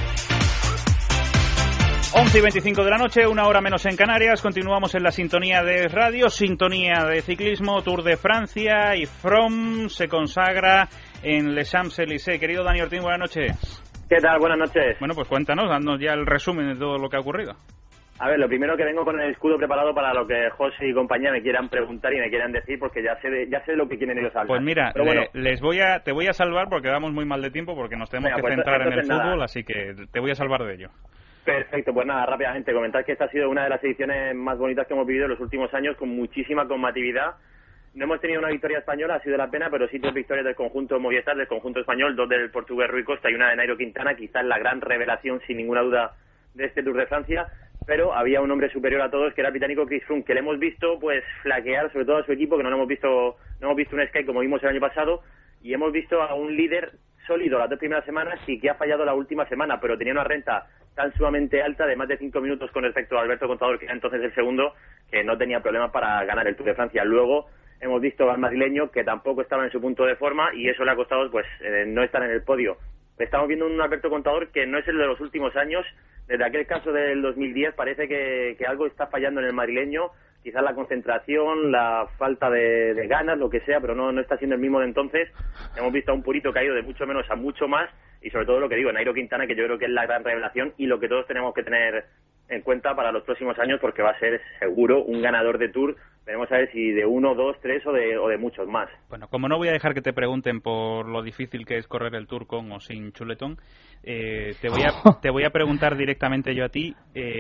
11:25 de la noche, 1 hora menos en Canarias. Continuamos en la sintonía de radio, sintonía de ciclismo, Tour de Francia, y Froome se consagra en Les Champs-Élysées. Querido Dani Ortín, buenas noches. ¿Qué tal? Buenas noches. Bueno, pues cuéntanos, dándonos ya el resumen de todo lo que ha ocurrido. A ver, lo primero, que vengo con el escudo preparado para lo que José y compañía me quieran preguntar y me quieran decir, porque ya sé lo que quieren ellos hablar. Pues mira, pero bueno, te voy a salvar, porque vamos muy mal de tiempo, porque nos tenemos que pues centrar en el nada. fútbol, así que te voy a salvar de ello. Perfecto, pues nada, rápidamente comentar que esta ha sido una de las ediciones más bonitas que hemos vivido en los últimos años, con muchísima combatividad. No hemos tenido una victoria española, ha sido la pena, pero sí 3 victorias del conjunto Movistar, del conjunto español, 2 del portugués Rui Costa y una de Nairo Quintana, quizás la gran revelación, sin ninguna duda, de este Tour de Francia. Pero había un hombre superior a todos, que era el británico Chris Froome, que le hemos visto pues flaquear, sobre todo a su equipo, que no hemos visto un Sky como vimos el año pasado, y hemos visto a un líder sólido las 2 primeras semanas y que ha fallado la última semana, pero tenía una renta tan sumamente alta, de más de 5 minutos con respecto a Alberto Contador, que era entonces el segundo, que no tenía problemas para ganar el Tour de Francia. Luego hemos visto al madrileño, que tampoco estaba en su punto de forma, y eso le ha costado pues no estar en el podio. Estamos viendo un Alberto Contador que no es el de los últimos años. Desde aquel caso del 2010 parece que algo está fallando en el madrileño, quizás la concentración, la falta de ganas, lo que sea, pero no está siendo el mismo de entonces. Hemos visto a un Purito que ha ido de mucho menos a mucho más, y sobre todo lo que digo, Nairo Quintana, que yo creo que es la gran revelación y lo que todos tenemos que tener en cuenta para los próximos años, porque va a ser seguro un ganador de Tour. Veremos a ver si de 1, 2, 3 o de muchos más. Bueno, como no voy a dejar que te pregunten por lo difícil que es correr el Tour con o sin chuletón, te voy a preguntar directamente yo a ti.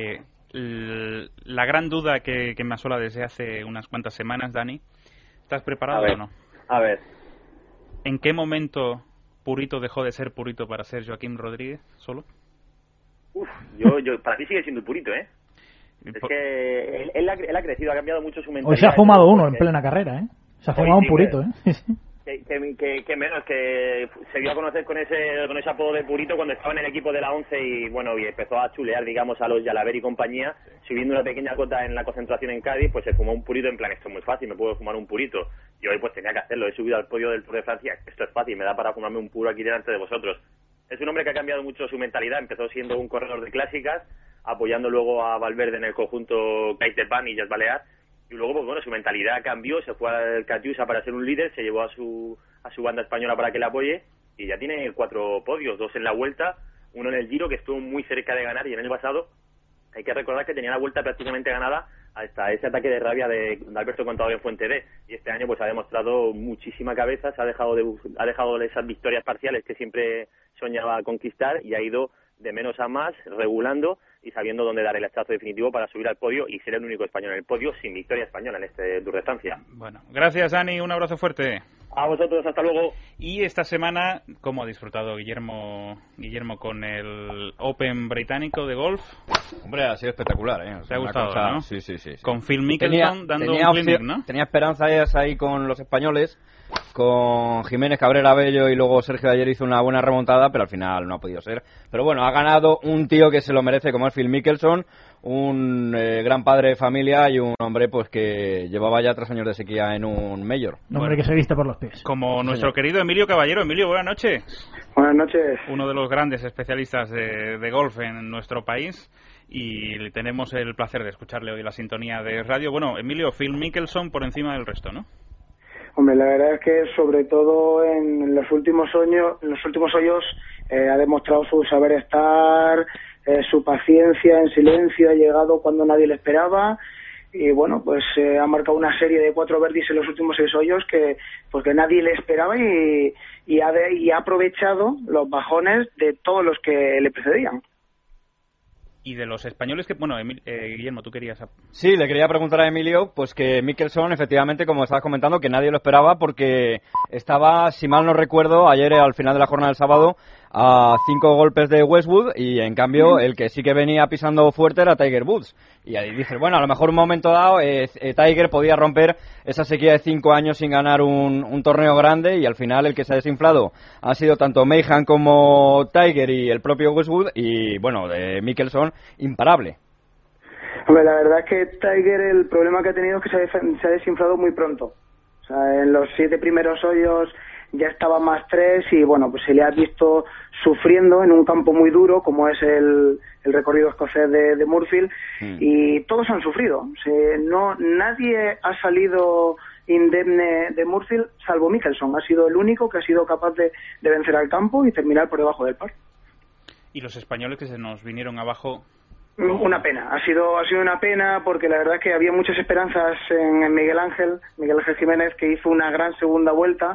La gran duda que me asola desde hace unas cuantas semanas, Dani, ¿estás preparado o no? A ver. ¿En qué momento Purito dejó de ser Purito para ser Joaquim Rodríguez solo? Yo para mí sigue siendo Purito, ¿eh? Es que él ha crecido, ha cambiado mucho su mentalidad. Hoy se ha fumado uno en plena carrera, ¿eh? Se ha fumado un Purito, ¿eh? Que menos, que se dio a conocer con ese apodo de Purito cuando estaba en el equipo de la 11 y empezó a chulear, digamos, a los Yalaber y compañía, subiendo una pequeña cota en la concentración en Cádiz, pues se fumó un Purito en plan, esto es muy fácil, me puedo fumar un Purito, y hoy pues tenía que hacerlo, he subido al podio del Tour de Francia, esto es fácil, me da para fumarme un puro aquí delante de vosotros. Es un hombre que ha cambiado mucho su mentalidad, empezó siendo un corredor de clásicas, apoyando luego a Valverde en el conjunto CaixaBank y Jazz Balear, y luego pues bueno, su mentalidad cambió, se fue al Catiusa para ser un líder, se llevó a su banda española para que le apoye, y ya tiene 4 podios, 2 en la Vuelta, 1 en el Giro, que estuvo muy cerca de ganar, y el año pasado hay que recordar que tenía la Vuelta prácticamente ganada hasta ese ataque de rabia de Alberto Contador en Fuente D, y este año pues ha demostrado muchísima cabeza, se ha dejado de esas victorias parciales que siempre soñaba conquistar, y ha ido de menos a más, regulando y sabiendo dónde dar el hachazo definitivo para subir al podio y ser el único español en el podio sin victoria española en este Tour de Francia. Bueno, gracias Dani, un abrazo fuerte. A vosotros, hasta luego. Y esta semana, ¿cómo ha disfrutado Guillermo con el Open británico de golf? Hombre, ha sido espectacular, ¿eh? ¿Te ha gustado, cosa, no? Sí. Con Phil Mickelson dando un clinic, ¿no? Tenía esperanzas ahí con los españoles, con Jiménez Cabrera Bello, y luego Sergio ayer hizo una buena remontada, pero al final no ha podido ser. Pero bueno, ha ganado un tío que se lo merece, como es Phil Mickelson, un gran padre de familia y un hombre pues que llevaba ya 3 años de sequía en un Major. Un hombre que se viste por los pies. Como nuestro querido Emilio Caballero. Emilio, buenas noches. Buenas noches. Uno de los grandes especialistas de golf en nuestro país. y tenemos el placer de escucharle hoy la sintonía de radio. Bueno, Emilio, Phil Mickelson por encima del resto, ¿no? Hombre, la verdad es que sobre todo en los últimos hoyos ha demostrado su saber estar, su paciencia en silencio, ha llegado cuando nadie le esperaba y bueno, pues ha marcado una serie de 4 birdies en los últimos 6 hoyos que nadie le esperaba y ha aprovechado los bajones de todos los que le precedían. Y de los españoles que... Bueno, Guillermo, tú querías... Sí, le quería preguntar a Emilio, pues que Mickelson, efectivamente, como estabas comentando, que nadie lo esperaba porque estaba, si mal no recuerdo, ayer al final de la jornada del sábado, a 5 golpes de Westwood y, en cambio, el que sí que venía pisando fuerte era Tiger Woods. Y ahí dices, bueno, a lo mejor un momento dado Tiger podía romper esa sequía de 5 años sin ganar un torneo grande y al final el que se ha desinflado ha sido tanto Mayhan como Tiger y el propio Westwood y, bueno, de Mickelson, imparable. Hombre, la verdad es que Tiger el problema que ha tenido es que se ha desinflado muy pronto. O sea, en los 7 primeros hoyos ya estaba más 3 y bueno, pues se le ha visto sufriendo en un campo muy duro como es el recorrido escocés de Murfield y todos han sufrido. Nadie ha salido indemne de Murfield salvo Mickelson. Ha sido el único que ha sido capaz de vencer al campo y terminar por debajo del par. Y los españoles que se nos vinieron abajo... Una pena, ha sido una pena porque la verdad es que había muchas esperanzas en Miguel Ángel Jiménez, que hizo una gran segunda vuelta,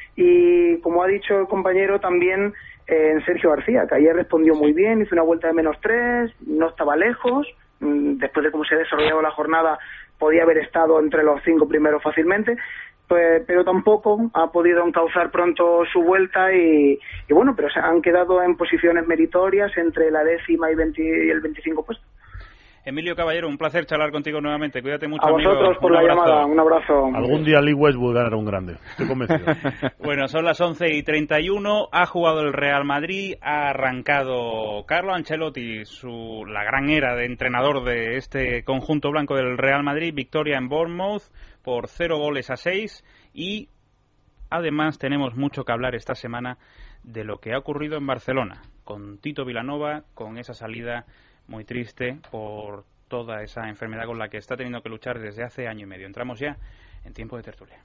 y como ha dicho el compañero también en Sergio García, que ayer respondió muy bien, hizo una vuelta de -3, no estaba lejos, después de cómo se ha desarrollado la jornada podía haber estado entre los 5 primeros fácilmente, pero tampoco ha podido encauzar pronto su vuelta y bueno, pero se han quedado en posiciones meritorias entre la 10ª y el 25 puesto. Emilio Caballero, un placer charlar contigo nuevamente. Cuídate mucho, a vosotros, amigo. por la llamada. Un abrazo. Algún día Lee Westwood ganará un grande. Estoy convencido. Bueno, son las 11:31. Ha jugado el Real Madrid. Ha arrancado Carlo Ancelotti la gran era de entrenador de este conjunto blanco del Real Madrid. Victoria en Bournemouth por 0-6. Y además tenemos mucho que hablar esta semana de lo que ha ocurrido en Barcelona con Tito Vilanova, con esa salida muy triste por toda esa enfermedad con la que está teniendo que luchar desde hace año y medio. Entramos ya en tiempo de tertulia.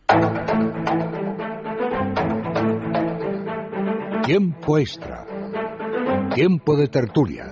Tiempo extra. Tiempo de tertulia.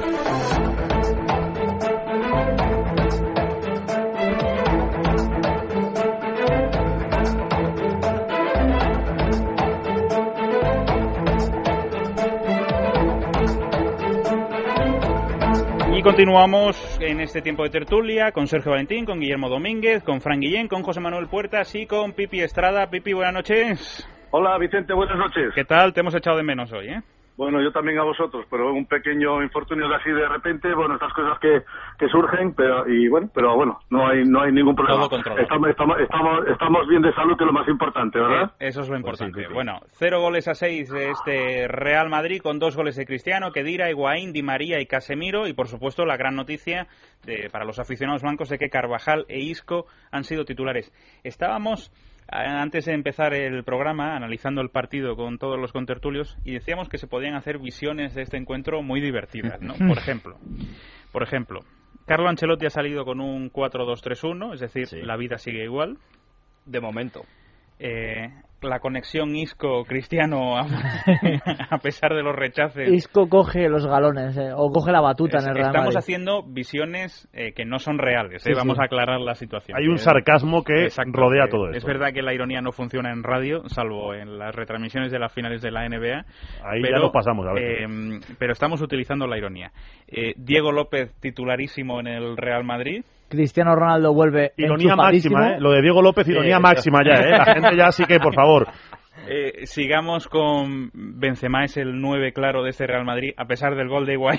Continuamos en este tiempo de tertulia con Sergio Valentín, con Guillermo Domínguez, con Fran Guillén, con José Manuel Puertas y con Pipi Estrada. Pipi, buenas noches. Hola Vicente, buenas noches. ¿Qué tal? Te hemos echado de menos hoy, ¿eh? Bueno, yo también a vosotros, pero un pequeño infortunio de así de repente, bueno, estas cosas que surgen, pero bueno, no hay ningún problema. Todo controlado. Estamos bien de salud, que es lo más importante, ¿verdad? Eso es lo importante. Pues sí. Bueno, 0-6 de este Real Madrid con 2 goles de Cristiano, Khedira, Higuaín, Di María y Casemiro, y por supuesto la gran noticia para los aficionados blancos de que Carvajal e Isco han sido titulares. Estábamos antes de empezar el programa analizando el partido con todos los contertulios y decíamos que se podían hacer visiones de este encuentro muy divertidas, ¿no? Por ejemplo, Carlo Ancelotti ha salido con un 4-2-3-1, es decir, sí, la vida sigue igual de momento. La conexión Isco-Cristiano a pesar de los rechaces. Isco coge los galones o coge la batuta en el Real Madrid. Estamos haciendo visiones que no son reales. Sí, vamos a aclarar la situación. Hay un sarcasmo que rodea todo esto. Es verdad que la ironía no funciona en radio, salvo en las retransmisiones de las finales de la NBA. Ahí ya nos pasamos a ver. Pero estamos utilizando la ironía. Diego López titularísimo en el Real Madrid. Cristiano Ronaldo vuelve ironía máxima, lo de Diego López, ironía máxima ya, la gente ya sí que, por favor. Sigamos con Benzema, es el 9 claro de este Real Madrid, a pesar del gol de Higuaín.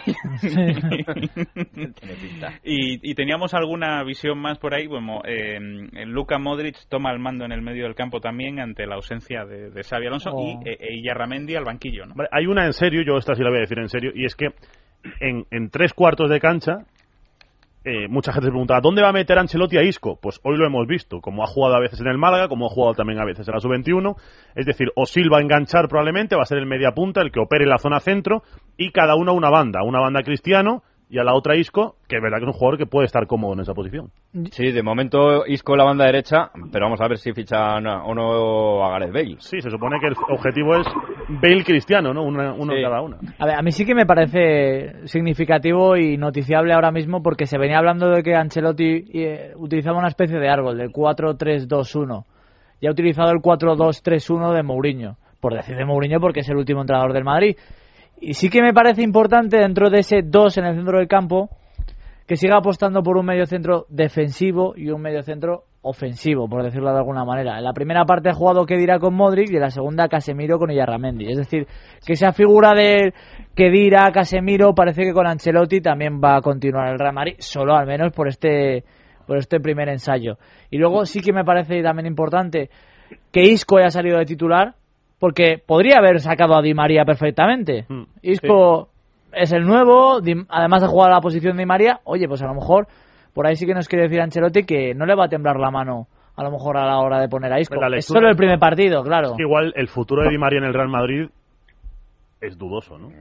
y teníamos alguna visión más por ahí. Bueno, Luka Modric toma el mando en el medio del campo también ante la ausencia de Xabi Alonso y Yarramendi al banquillo, ¿no? Vale, hay una en serio, yo esta sí la voy a decir en serio, y es que en 3 cuartos de cancha mucha gente se pregunta, ¿dónde va a meter Ancelotti a Isco? Pues hoy lo hemos visto, como ha jugado a veces en el Málaga, como ha jugado también a veces en la Sub-21, es decir, Osil va a enganchar probablemente, va a ser el mediapunta, el que opere la zona centro, y cada uno una banda Cristiano y a la otra Isco, que es verdad que es un jugador que puede estar cómodo en esa posición. Sí, de momento Isco en la banda derecha, pero vamos a ver si fichan o no a Gareth Bale. Sí, se supone que el objetivo es Bale-Cristiano, ¿no? Uno Sí. cada una. A ver, a mí sí que me parece significativo y noticiable ahora mismo porque se venía hablando de que Ancelotti utilizaba una especie de árbol, del 4-3-2-1. Y ha utilizado el 4-2-3-1 de Mourinho. Por decir de Mourinho porque es el último entrenador del Madrid. Y sí que me parece importante dentro de ese 2 en el centro del campo que siga apostando por un mediocentro defensivo y un mediocentro ofensivo, por decirlo de alguna manera. En la primera parte ha jugado Khedira con Modric y en la segunda Casemiro con Illarramendi. Es decir, que esa figura de Khedira, Casemiro, parece que con Ancelotti también va a continuar el Real Madrid, solo al menos por este primer ensayo. Y luego sí que me parece también importante que Isco haya salido de titular, porque podría haber sacado a Di María perfectamente. Isco es el nuevo, además de jugar a la posición de Di María. Oye, pues a lo mejor por ahí sí que nos quiere decir Ancelotti que no le va a temblar la mano a lo mejor a la hora de poner a Isco. Es solo el primer partido, claro. Es que igual el futuro de Di María en el Real Madrid es dudoso, ¿no?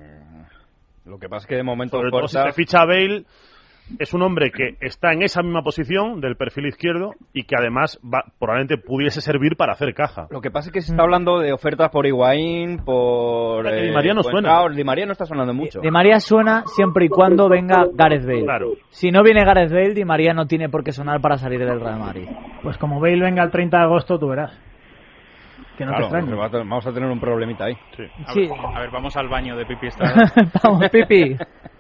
Lo que pasa es que de momento sobre todo si se ficha a Bale, es un hombre que está en esa misma posición del perfil izquierdo y que además probablemente pudiese servir para hacer caja. Lo que pasa es que se está hablando de ofertas por Higuaín, por... Di María no suena. Di María no está sonando mucho. Di María suena siempre y cuando venga Gareth Bale. Claro. Si no viene Gareth Bale, Di María no tiene por qué sonar para salir del Real Madrid. Pues como Bale venga el 30 de agosto, tú verás. Que no claro, te extrañe. Vamos a tener un problemita ahí. Sí. A ver, vamos al baño de Pipi esta Vamos, Pipi.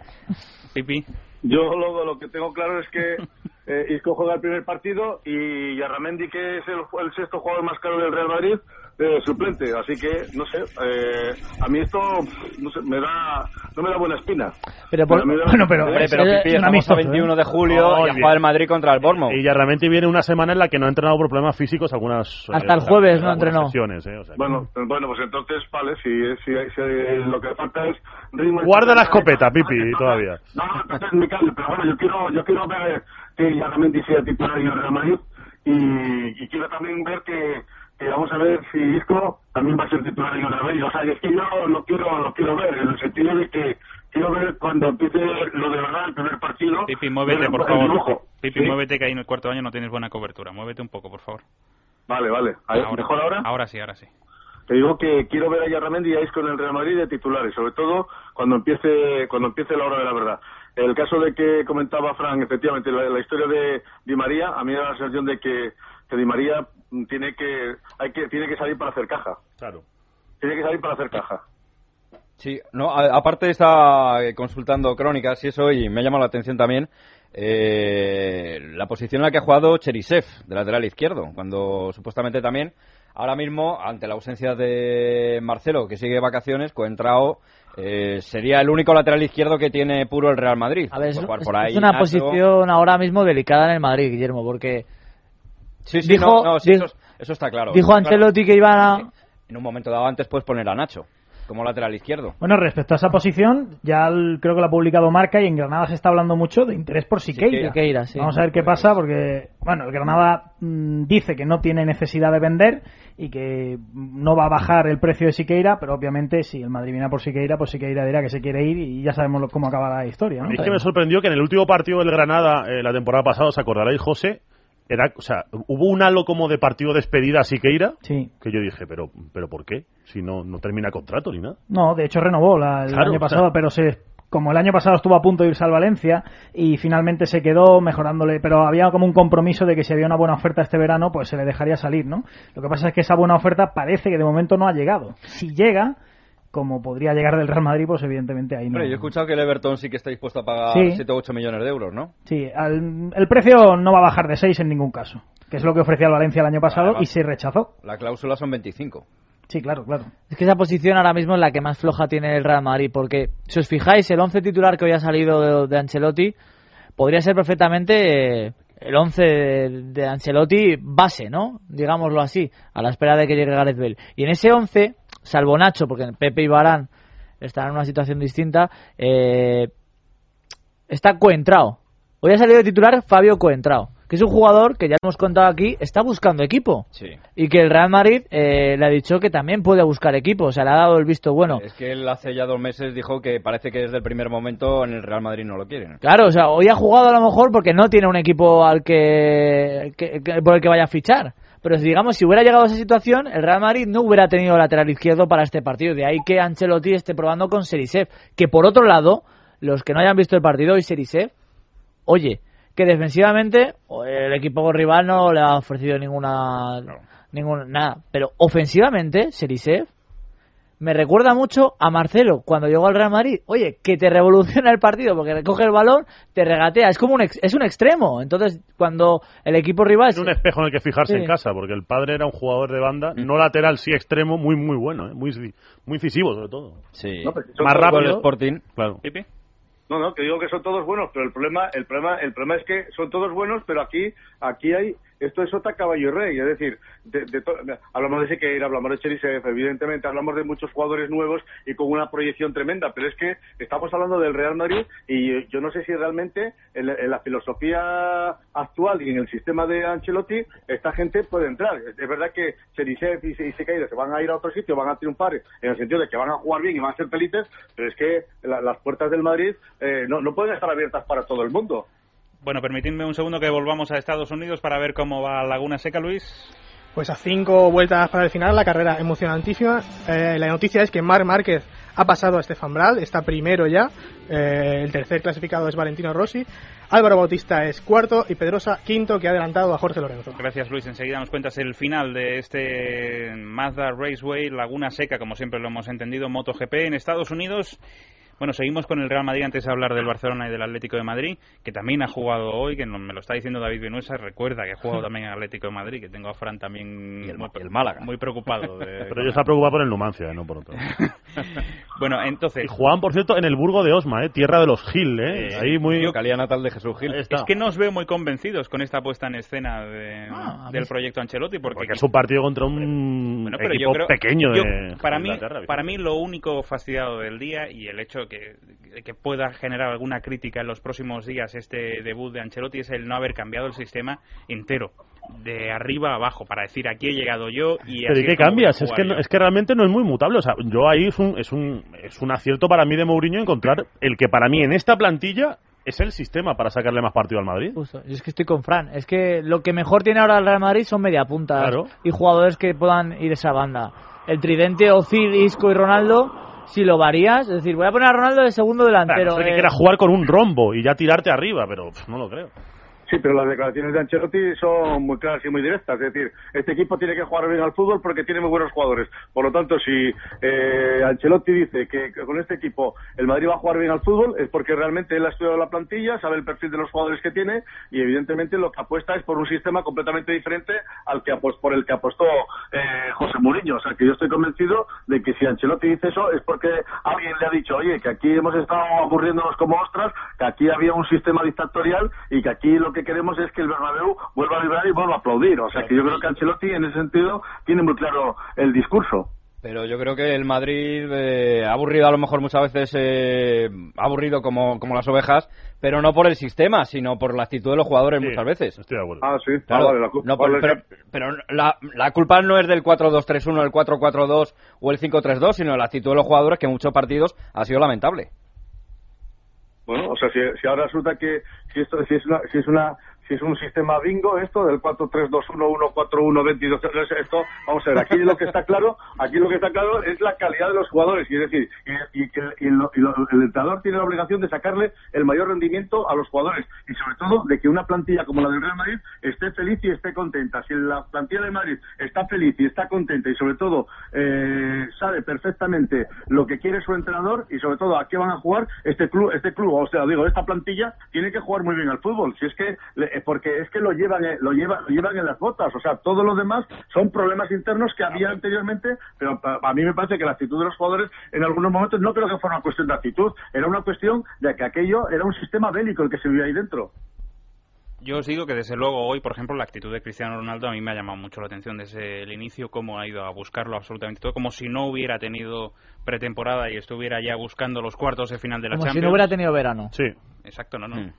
Pipi. Yo lo que tengo claro es que Isco juega el primer partido y Illarramendi, que es el sexto jugador más caro del Real Madrid, suplente. Así que, no sé, a mí esto no sé, no me da buena espina. Pero Pipi, estamos a 21 de julio y a jugar el Madrid contra el Bournemouth. Y Illarramendi viene una semana en la que no ha entrenado por problemas físicos hasta el jueves no entrenó. Sesiones, o sea, bueno, pues entonces, vale, si lo que falta es ritmo. Guarda la escopeta, Pipi, todavía. No, entonces mi caso, pero bueno, yo quiero ver que Illarramendi sea titular en el Real Madrid y quiero también ver que vamos a ver si Isco también va a ser titular en el Real Madrid. O sea, es que yo lo quiero ver, en el sentido de que quiero ver cuando empiece lo de verdad, el primer partido. Pipi, muévete, por favor. Pipi, ¿sí? Muévete, que ahí en el cuarto año no tienes buena cobertura. Muévete un poco, por favor. Vale. ¿Mejor ahora? Ahora sí. Te digo que quiero ver a Illarramendi y a Isco en el Real Madrid de titulares, sobre todo cuando empiece la hora de la verdad. El caso de que comentaba Fran, efectivamente, la historia de Di María, a mí me da la sensación de que Di María tiene que salir para hacer caja. Claro. Tiene que salir para hacer caja. Sí, no, aparte está consultando crónicas y eso, y me ha llamado la atención también la posición en la que ha jugado Cherisev, de lateral izquierdo, cuando supuestamente también, ahora mismo, ante la ausencia de Marcelo, que sigue de vacaciones, Coentrao sería el único lateral izquierdo que tiene puro el Real Madrid. A ver, es una posición ahora mismo delicada en el Madrid, Guillermo, porque... Sí, eso está claro. Dijo Ancelotti que iban a... En un momento dado antes puedes poner a Nacho como lateral izquierdo. Bueno, respecto a esa posición, ya creo que lo ha publicado Marca y en Granada se está hablando mucho de interés por Siqueira. Sí. Vamos a ver qué pasa porque, bueno, el Granada dice que no tiene necesidad de vender y que no va a bajar el precio de Siqueira, pero obviamente si el Madrid viene a por Siqueira, pues Siqueira dirá que se quiere ir y ya sabemos cómo acaba la historia, ¿no? A mí es que me sorprendió que en el último partido del Granada, la temporada pasada, ¿os acordaréis, José? Hubo un halo como de partido de despedida a Siqueira, sí, que yo dije, pero ¿por qué? Si no termina contrato ni nada. No, de hecho renovó el año pasado, pero como el año pasado estuvo a punto de irse al Valencia y finalmente se quedó mejorándole, pero había como un compromiso de que si había una buena oferta este verano, pues se le dejaría salir, ¿no? Lo que pasa es que esa buena oferta parece que de momento no ha llegado. Si llega, como podría llegar del Real Madrid, pues evidentemente ahí no. Pero yo he escuchado que el Everton sí que está dispuesto a pagar 7 o 8 millones de euros, ¿no? Sí, el precio no va a bajar de 6 en ningún caso, que es lo que ofrecía el Valencia el año pasado y se rechazó. La cláusula son 25. Sí, claro. Es que esa posición ahora mismo es la que más floja tiene el Real Madrid, porque si os fijáis, el 11 titular que hoy ha salido de Ancelotti podría ser perfectamente el 11 de Ancelotti base, ¿no? Digámoslo así, a la espera de que llegue Gareth Bale. Y en ese 11, salvo Nacho, porque Pepe y Varane están en una situación distinta, está Coentrao. Hoy ha salido de titular Fabio Coentrao. que es un jugador que ya hemos contado aquí, está buscando equipo. Sí. Y que el Real Madrid le ha dicho que también puede buscar equipo, o sea, le ha dado el visto bueno. Es que él hace ya 2 meses dijo que parece que desde el primer momento en el Real Madrid no lo quieren. Claro, o sea, hoy ha jugado a lo mejor porque no tiene un equipo al por el que vaya a fichar. Pero digamos, si hubiera llegado a esa situación, el Real Madrid no hubiera tenido lateral izquierdo para este partido. De ahí que Ancelotti esté probando con Serisev. Que por otro lado, los que no hayan visto el partido, y Serisev, oye, que defensivamente el equipo rival no le ha ofrecido nada. Pero ofensivamente, Serisev me recuerda mucho a Marcelo cuando llegó al Real Madrid. Oye, que te revoluciona el partido porque recoge el balón, te regatea. Es como es un extremo. Entonces, cuando el equipo rival... Es un espejo en el que fijarse en casa, porque el padre era un jugador de banda, no lateral, sí extremo, muy bueno, muy incisivo sobre todo. Sí. No, pues, más rápido. El Sporting. Claro. No, que digo que son todos buenos, pero el problema es que son todos buenos, pero aquí hay, esto es Sota, caballo y rey, es decir, hablamos de Sequeira, hablamos de Cherisev, evidentemente hablamos de muchos jugadores nuevos y con una proyección tremenda, pero es que estamos hablando del Real Madrid y yo no sé si realmente en la filosofía actual y en el sistema de Ancelotti esta gente puede entrar. Es verdad que Cherisev y Sequeira se van a ir a otro sitio, van a triunfar en el sentido de que van a jugar bien y van a ser felices, pero es que las puertas del Madrid no pueden estar abiertas para todo el mundo. Bueno, permitidme un segundo que volvamos a Estados Unidos para ver cómo va Laguna Seca, Luis. Pues a 5 vueltas para el final, la carrera emocionantísima. La noticia es que Marc Márquez ha pasado a Stefan Bradl, está primero ya. El tercer clasificado es Valentino Rossi. Álvaro Bautista es cuarto y Pedrosa quinto, que ha adelantado a Jorge Lorenzo. Gracias, Luis. Enseguida nos cuentas el final de este Mazda Raceway Laguna Seca, como siempre lo hemos entendido, MotoGP en Estados Unidos. Bueno, seguimos con el Real Madrid antes de hablar del Barcelona y del Atlético de Madrid, que también ha jugado hoy, que me lo está diciendo David Vinuesa, recuerda que ha jugado también en Atlético de Madrid, que tengo a Fran también el Málaga. Muy preocupado. Pero yo estaba preocupado por el Numancia, no por otro. Bueno, entonces... Y jugaban, por cierto, en el Burgo de Osma, tierra de los Gil, ahí muy... Localidad natal de Jesús Gil. Es que no os veo muy convencidos con esta puesta en escena del proyecto Ancelotti, porque es un partido contra un equipo pequeño de para mí lo único fastidiado del día y el hecho que pueda generar alguna crítica en los próximos días este debut de Ancelotti es el no haber cambiado el sistema entero de arriba a abajo para decir aquí he llegado yo y pero ¿y qué cambias? Es que realmente no es muy mutable. O sea, yo ahí es un acierto para mí de Mourinho encontrar el que para mí en esta plantilla es el sistema para sacarle más partido al Madrid. Justo. Es que estoy con Fran. Es que lo que mejor tiene ahora el Real Madrid son mediapuntas y jugadores que puedan ir esa banda. El tridente Ozil, Isco y Ronaldo, si lo varías, es decir, voy a poner a Ronaldo de segundo delantero. No sé que quiera jugar con un rombo y ya tirarte arriba, pero no lo creo. Sí, pero las declaraciones de Ancelotti son muy claras y muy directas. Es decir, este equipo tiene que jugar bien al fútbol porque tiene muy buenos jugadores. Por lo tanto, si Ancelotti dice que con este equipo el Madrid va a jugar bien al fútbol, es porque realmente él ha estudiado la plantilla, sabe el perfil de los jugadores que tiene y evidentemente lo que apuesta es por un sistema completamente diferente al que por el que apostó José Mourinho. O sea, que yo estoy convencido de que si Ancelotti dice eso es porque alguien le ha dicho, oye, que aquí hemos estado aburriéndonos como ostras, que aquí había un sistema dictatorial y que aquí lo que queremos es que el Bernabéu vuelva a vibrar y vuelva a aplaudir. O sea que yo creo que Ancelotti en ese sentido tiene muy claro el discurso. Pero yo creo que el Madrid ha aburrido a lo mejor muchas veces, aburrido como las ovejas, pero no por el sistema, sino por la actitud de los jugadores muchas veces. Estoy de acuerdo. Ah, sí. Claro, vale, la culpa, pero la culpa no es del 4-2-3-1, el 4-4-2 o el 5-3-2, sino la actitud de los jugadores que en muchos partidos ha sido lamentable. Bueno, o sea, si ahora resulta que si es un sistema bingo esto del 4-3-2-1-1-4-1-22, esto, vamos a ver, aquí lo que está claro es la calidad de los jugadores, y es decir, el entrenador tiene la obligación de sacarle el mayor rendimiento a los jugadores y sobre todo de que una plantilla como la del Real Madrid esté feliz y esté contenta. Si la plantilla del Madrid está feliz y está contenta y sobre todo sabe perfectamente lo que quiere su entrenador y sobre todo a qué van a jugar este club, o sea, digo, esta plantilla tiene que jugar muy bien al fútbol, si es que porque es que lo llevan en las botas, o sea, todo lo demás son problemas internos que había anteriormente, pero a mí me parece que la actitud de los jugadores en algunos momentos no creo que fuera una cuestión de actitud, era una cuestión de que aquello era un sistema bélico el que se vivía ahí dentro. Yo os digo que desde luego hoy, por ejemplo, la actitud de Cristiano Ronaldo a mí me ha llamado mucho la atención desde el inicio, cómo ha ido a buscarlo absolutamente todo, como si no hubiera tenido pretemporada y estuviera ya buscando los cuartos de final de la Champions. Como si no hubiera tenido verano. Sí. Exacto, no.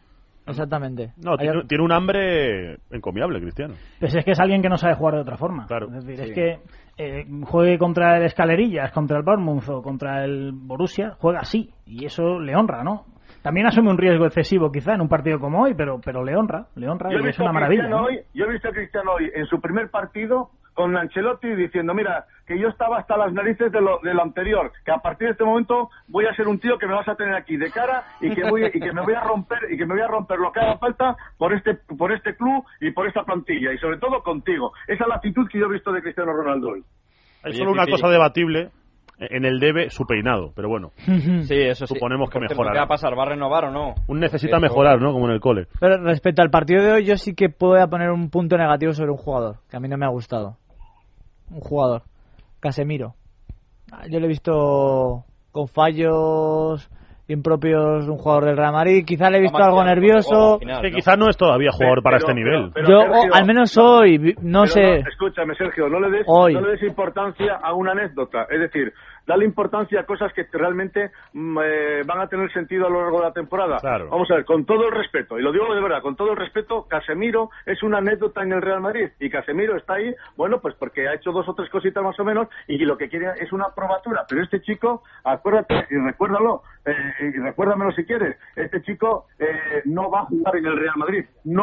Exactamente. No, tiene un hambre encomiable, Cristiano. Pues es que es alguien que no sabe jugar de otra forma. Claro. Es decir, es que juegue contra el Escalerillas, contra el Bournemouth o contra el Borussia, juega así. Y eso le honra, ¿no? También asume un riesgo excesivo quizá en un partido como hoy, pero le honra y es una maravilla, ¿no? Yo he visto a Cristiano hoy en su primer partido con Ancelotti diciendo, mira, que yo estaba hasta las narices de lo anterior, que a partir de este momento voy a ser un tío que me vas a tener aquí de cara y que me voy a romper lo que haga falta por este club y por esta plantilla y sobre todo contigo. Esa es la actitud que yo he visto de Cristiano Ronaldo hoy. Hay solo una cosa debatible en el debe, su peinado, pero bueno. Sí, eso sí. Suponemos que mejorará. ¿Qué va a pasar? ¿Va a renovar o no? Necesita mejorar, ¿no? Como en el cole. Pero respecto al partido de hoy, yo sí que puedo poner un punto negativo sobre un jugador, que a mí no me ha gustado. Un jugador, Casemiro. Yo lo he visto con fallos impropios de un jugador del Real Madrid. Quizá le he visto algo nervioso. Que quizás no es todavía jugador para este nivel. Yo, Sergio, al menos hoy, no sé. Escúchame, Sergio, no le des importancia a una anécdota. Es decir, dale importancia a cosas que realmente van a tener sentido a lo largo de la temporada. Claro. Vamos a ver, con todo el respeto, y lo digo de verdad, con todo el respeto, Casemiro es una anécdota en el Real Madrid, y Casemiro está ahí, bueno, pues porque ha hecho 2 o 3 cositas más o menos, y lo que quiere es una probatura. Pero este chico, acuérdate, y recuérdalo, y recuérdamelo si quieres, este chico no va a jugar en el Real Madrid,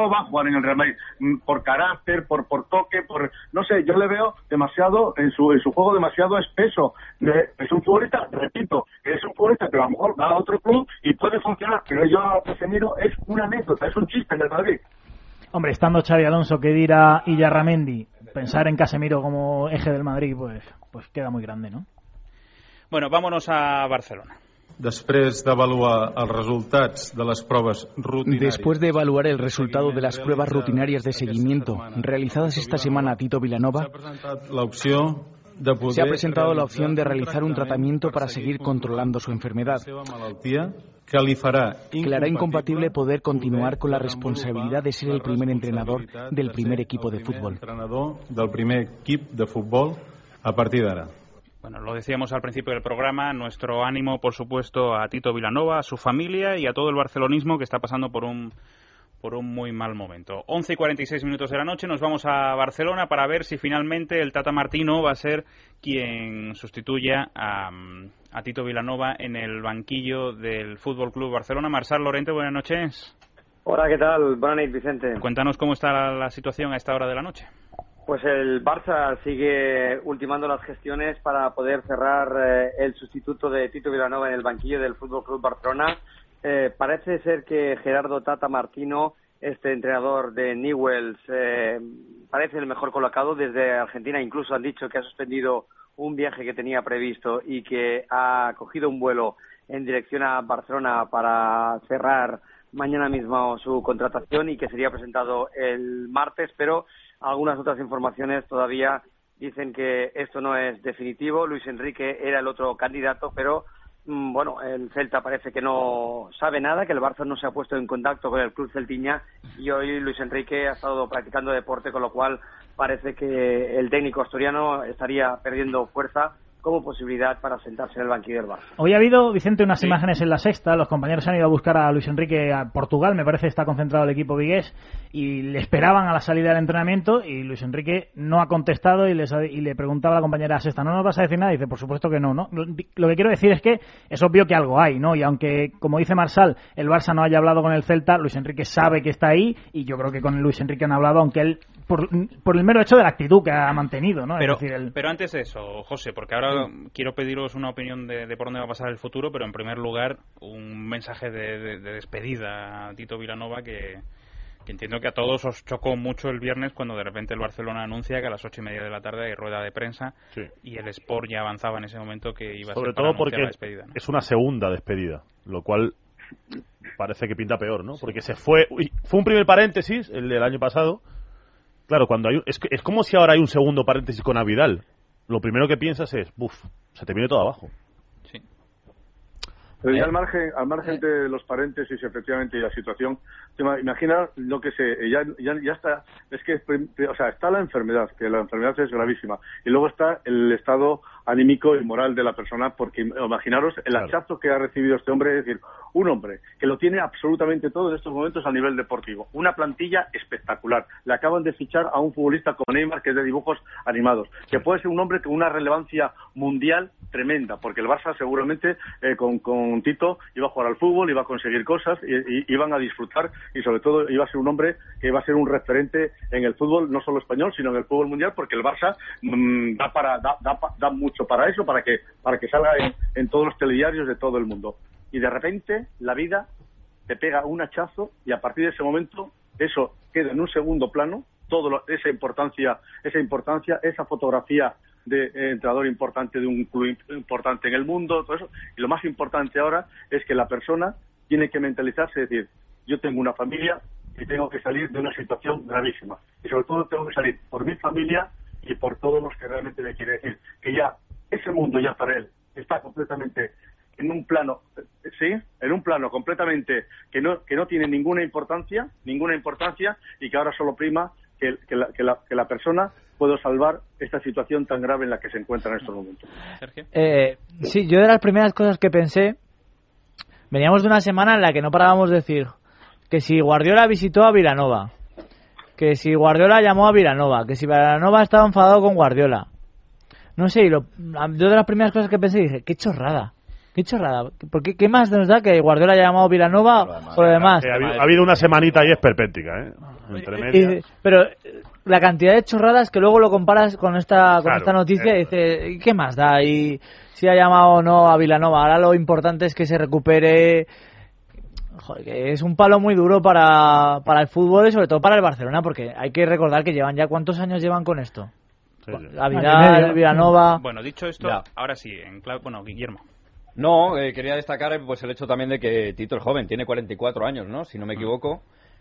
por carácter, por toque, no sé, yo le veo demasiado, en su juego demasiado espeso. Es un futbolista, repito, es un futbolista que a lo mejor va a otro club y puede funcionar, pero yo a Casemiro es una anécdota, es un chiste en el Madrid. Hombre, estando Xavi Alonso, Khedira y Yarramendi, pensar en Casemiro como eje del Madrid, pues queda muy grande, ¿no? Bueno, vámonos a Barcelona. Después de evaluar el resultado de las pruebas rutinarias de seguimiento realizadas esta semana a Tito Vilanova, se ha presentado la opción de realizar un tratamiento para seguir controlando su enfermedad, que le hará incompatible poder continuar con la responsabilidad de ser el primer entrenador del primer equipo de fútbol. A partir de ahora. Bueno, lo decíamos al principio del programa, nuestro ánimo, por supuesto, a Tito Vilanova, a su familia y a todo el barcelonismo que está pasando por un muy mal momento. 11:46 de la noche, nos vamos a Barcelona para ver si finalmente el Tata Martino va a ser quien sustituya a Tito Vilanova en el banquillo del Fútbol Club Barcelona. Marçal Lorente, buenas noches. Hola, ¿qué tal? Buenas noches, Vicente. Cuéntanos cómo está la situación a esta hora de la noche. Pues el Barça sigue ultimando las gestiones para poder cerrar el sustituto de Tito Vilanova en el banquillo del Fútbol Club Barcelona. Parece ser que Gerardo Tata Martino, este entrenador de Newell's, parece el mejor colocado. Desde Argentina incluso han dicho que ha suspendido un viaje que tenía previsto y que ha cogido un vuelo en dirección a Barcelona para cerrar mañana mismo su contratación y que sería presentado el martes, pero algunas otras informaciones todavía dicen que esto no es definitivo. Luis Enrique era el otro candidato, pero bueno, el Celta parece que no sabe nada, que el Barça no se ha puesto en contacto con el club celtiña y hoy Luis Enrique ha estado practicando deporte, con lo cual parece que el técnico asturiano estaría perdiendo fuerza como posibilidad para sentarse en el banquillo del Barça. Hoy ha habido, Vicente, unas imágenes en La Sexta. Los compañeros han ido a buscar a Luis Enrique a Portugal, me parece que está concentrado el equipo vigués, y le esperaban a la salida del entrenamiento y Luis Enrique no ha contestado y le preguntaba a la compañera Sexta, ¿no nos vas a decir nada? Y dice, por supuesto que no. Lo que quiero decir es que es obvio que algo hay, ¿no? Y aunque, como dice Marçal, el Barça no haya hablado con el Celta, Luis Enrique sabe que está ahí y yo creo que con Luis Enrique han hablado, aunque él, por el mero hecho de la actitud que ha mantenido, ¿no? Pero antes de eso, José, porque ahora quiero pediros una opinión de por dónde va a pasar el futuro, pero en primer lugar un mensaje de despedida a Tito Vilanova que entiendo que a todos os chocó mucho el viernes cuando de repente el Barcelona anuncia que a las 8:30 de la tarde hay rueda de prensa, sí, y el Sport ya avanzaba en ese momento que iba a ser para anunciar la despedida, ¿no? Es una segunda despedida, lo cual parece que pinta peor, ¿no? Porque fue un primer paréntesis, el del año pasado. Claro, cuando es como si ahora hay un segundo paréntesis con Avidal. Lo primero que piensas es, se te viene todo abajo. Sí. Pero ya al margen de los paréntesis, efectivamente, y la situación, imagina lo que sé, ya está, es que, o sea, está la enfermedad, que la enfermedad es gravísima, y luego está el estado anímico y moral de la persona, porque imaginaros el hachazo que ha recibido este hombre, es decir, un hombre que lo tiene absolutamente todo en estos momentos a nivel deportivo, una plantilla espectacular, le acaban de fichar a un futbolista como Neymar, que es de dibujos animados, que puede ser un hombre con una relevancia mundial tremenda, porque el Barça seguramente con Tito iba a jugar al fútbol, iba a conseguir cosas, y iban a disfrutar, y sobre todo iba a ser un hombre que iba a ser un referente en el fútbol, no solo español, sino en el fútbol mundial, porque el Barça da mucho para eso, para que salga en todos los telediarios de todo el mundo. Y de repente la vida te pega un hachazo y a partir de ese momento eso queda en un segundo plano, esa importancia, esa fotografía de entrenador importante de un club importante en el mundo, todo eso. Y lo más importante ahora es que la persona tiene que mentalizarse, es decir, yo tengo una familia y tengo que salir de una situación gravísima. Y sobre todo tengo que salir por mi familia y por todos los que realmente me quieren decir que ya ese mundo ya para él está completamente en un plano completamente que no tiene ninguna importancia y que ahora solo prima que la persona pueda salvar esta situación tan grave en la que se encuentra en estos momentos. Sergio. Sí, yo de las primeras cosas que pensé, veníamos de una semana en la que no parábamos de decir que si Guardiola visitó a Vilanova, que si Guardiola llamó a Vilanova, que si Vilanova estaba enfadado con Guardiola. No sé, yo de las primeras cosas que pensé dije, qué chorrada. Porque ¿qué más nos da que Guardiola haya llamado a Vilanova o lo demás? Ha habido una semanita y esperpéntica, entre medias. Pero la cantidad de chorradas que luego lo comparas con esta noticia y dices, ¿qué más da? Y si ha llamado o no a Vilanova, ahora lo importante es que se recupere. Joder, que es un palo muy duro para el fútbol y sobre todo para el Barcelona, porque hay que recordar que llevan ya, ¿cuántos años llevan con esto? La Vidal, Vilanova. Bueno, dicho esto, ahora sí, Guillermo. No, quería destacar pues el hecho también de que Tito es joven, tiene 44 años, ¿no? Si no me equivoco.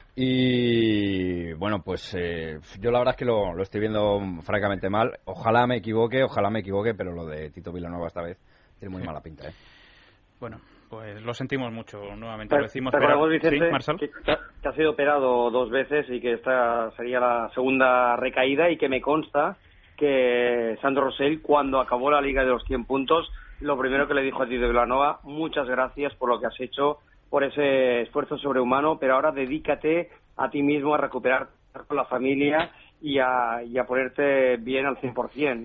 Y bueno, pues yo la verdad es que lo estoy viendo francamente mal. Ojalá me equivoque, pero lo de Tito Vilanova esta vez tiene muy mala pinta, Bueno, pues lo sentimos mucho, nuevamente lo decimos. Pero Vicente, ¿sí, Marcel? que ha sido operado 2 veces y que esta sería la segunda recaída, y que me consta que Sandro Rosell, cuando acabó la Liga de los 100 puntos, lo primero que le dijo a Tito Vilanova: muchas gracias por lo que has hecho, por ese esfuerzo sobrehumano, pero ahora dedícate a ti mismo a recuperar con la familia y a ponerte bien al 100%.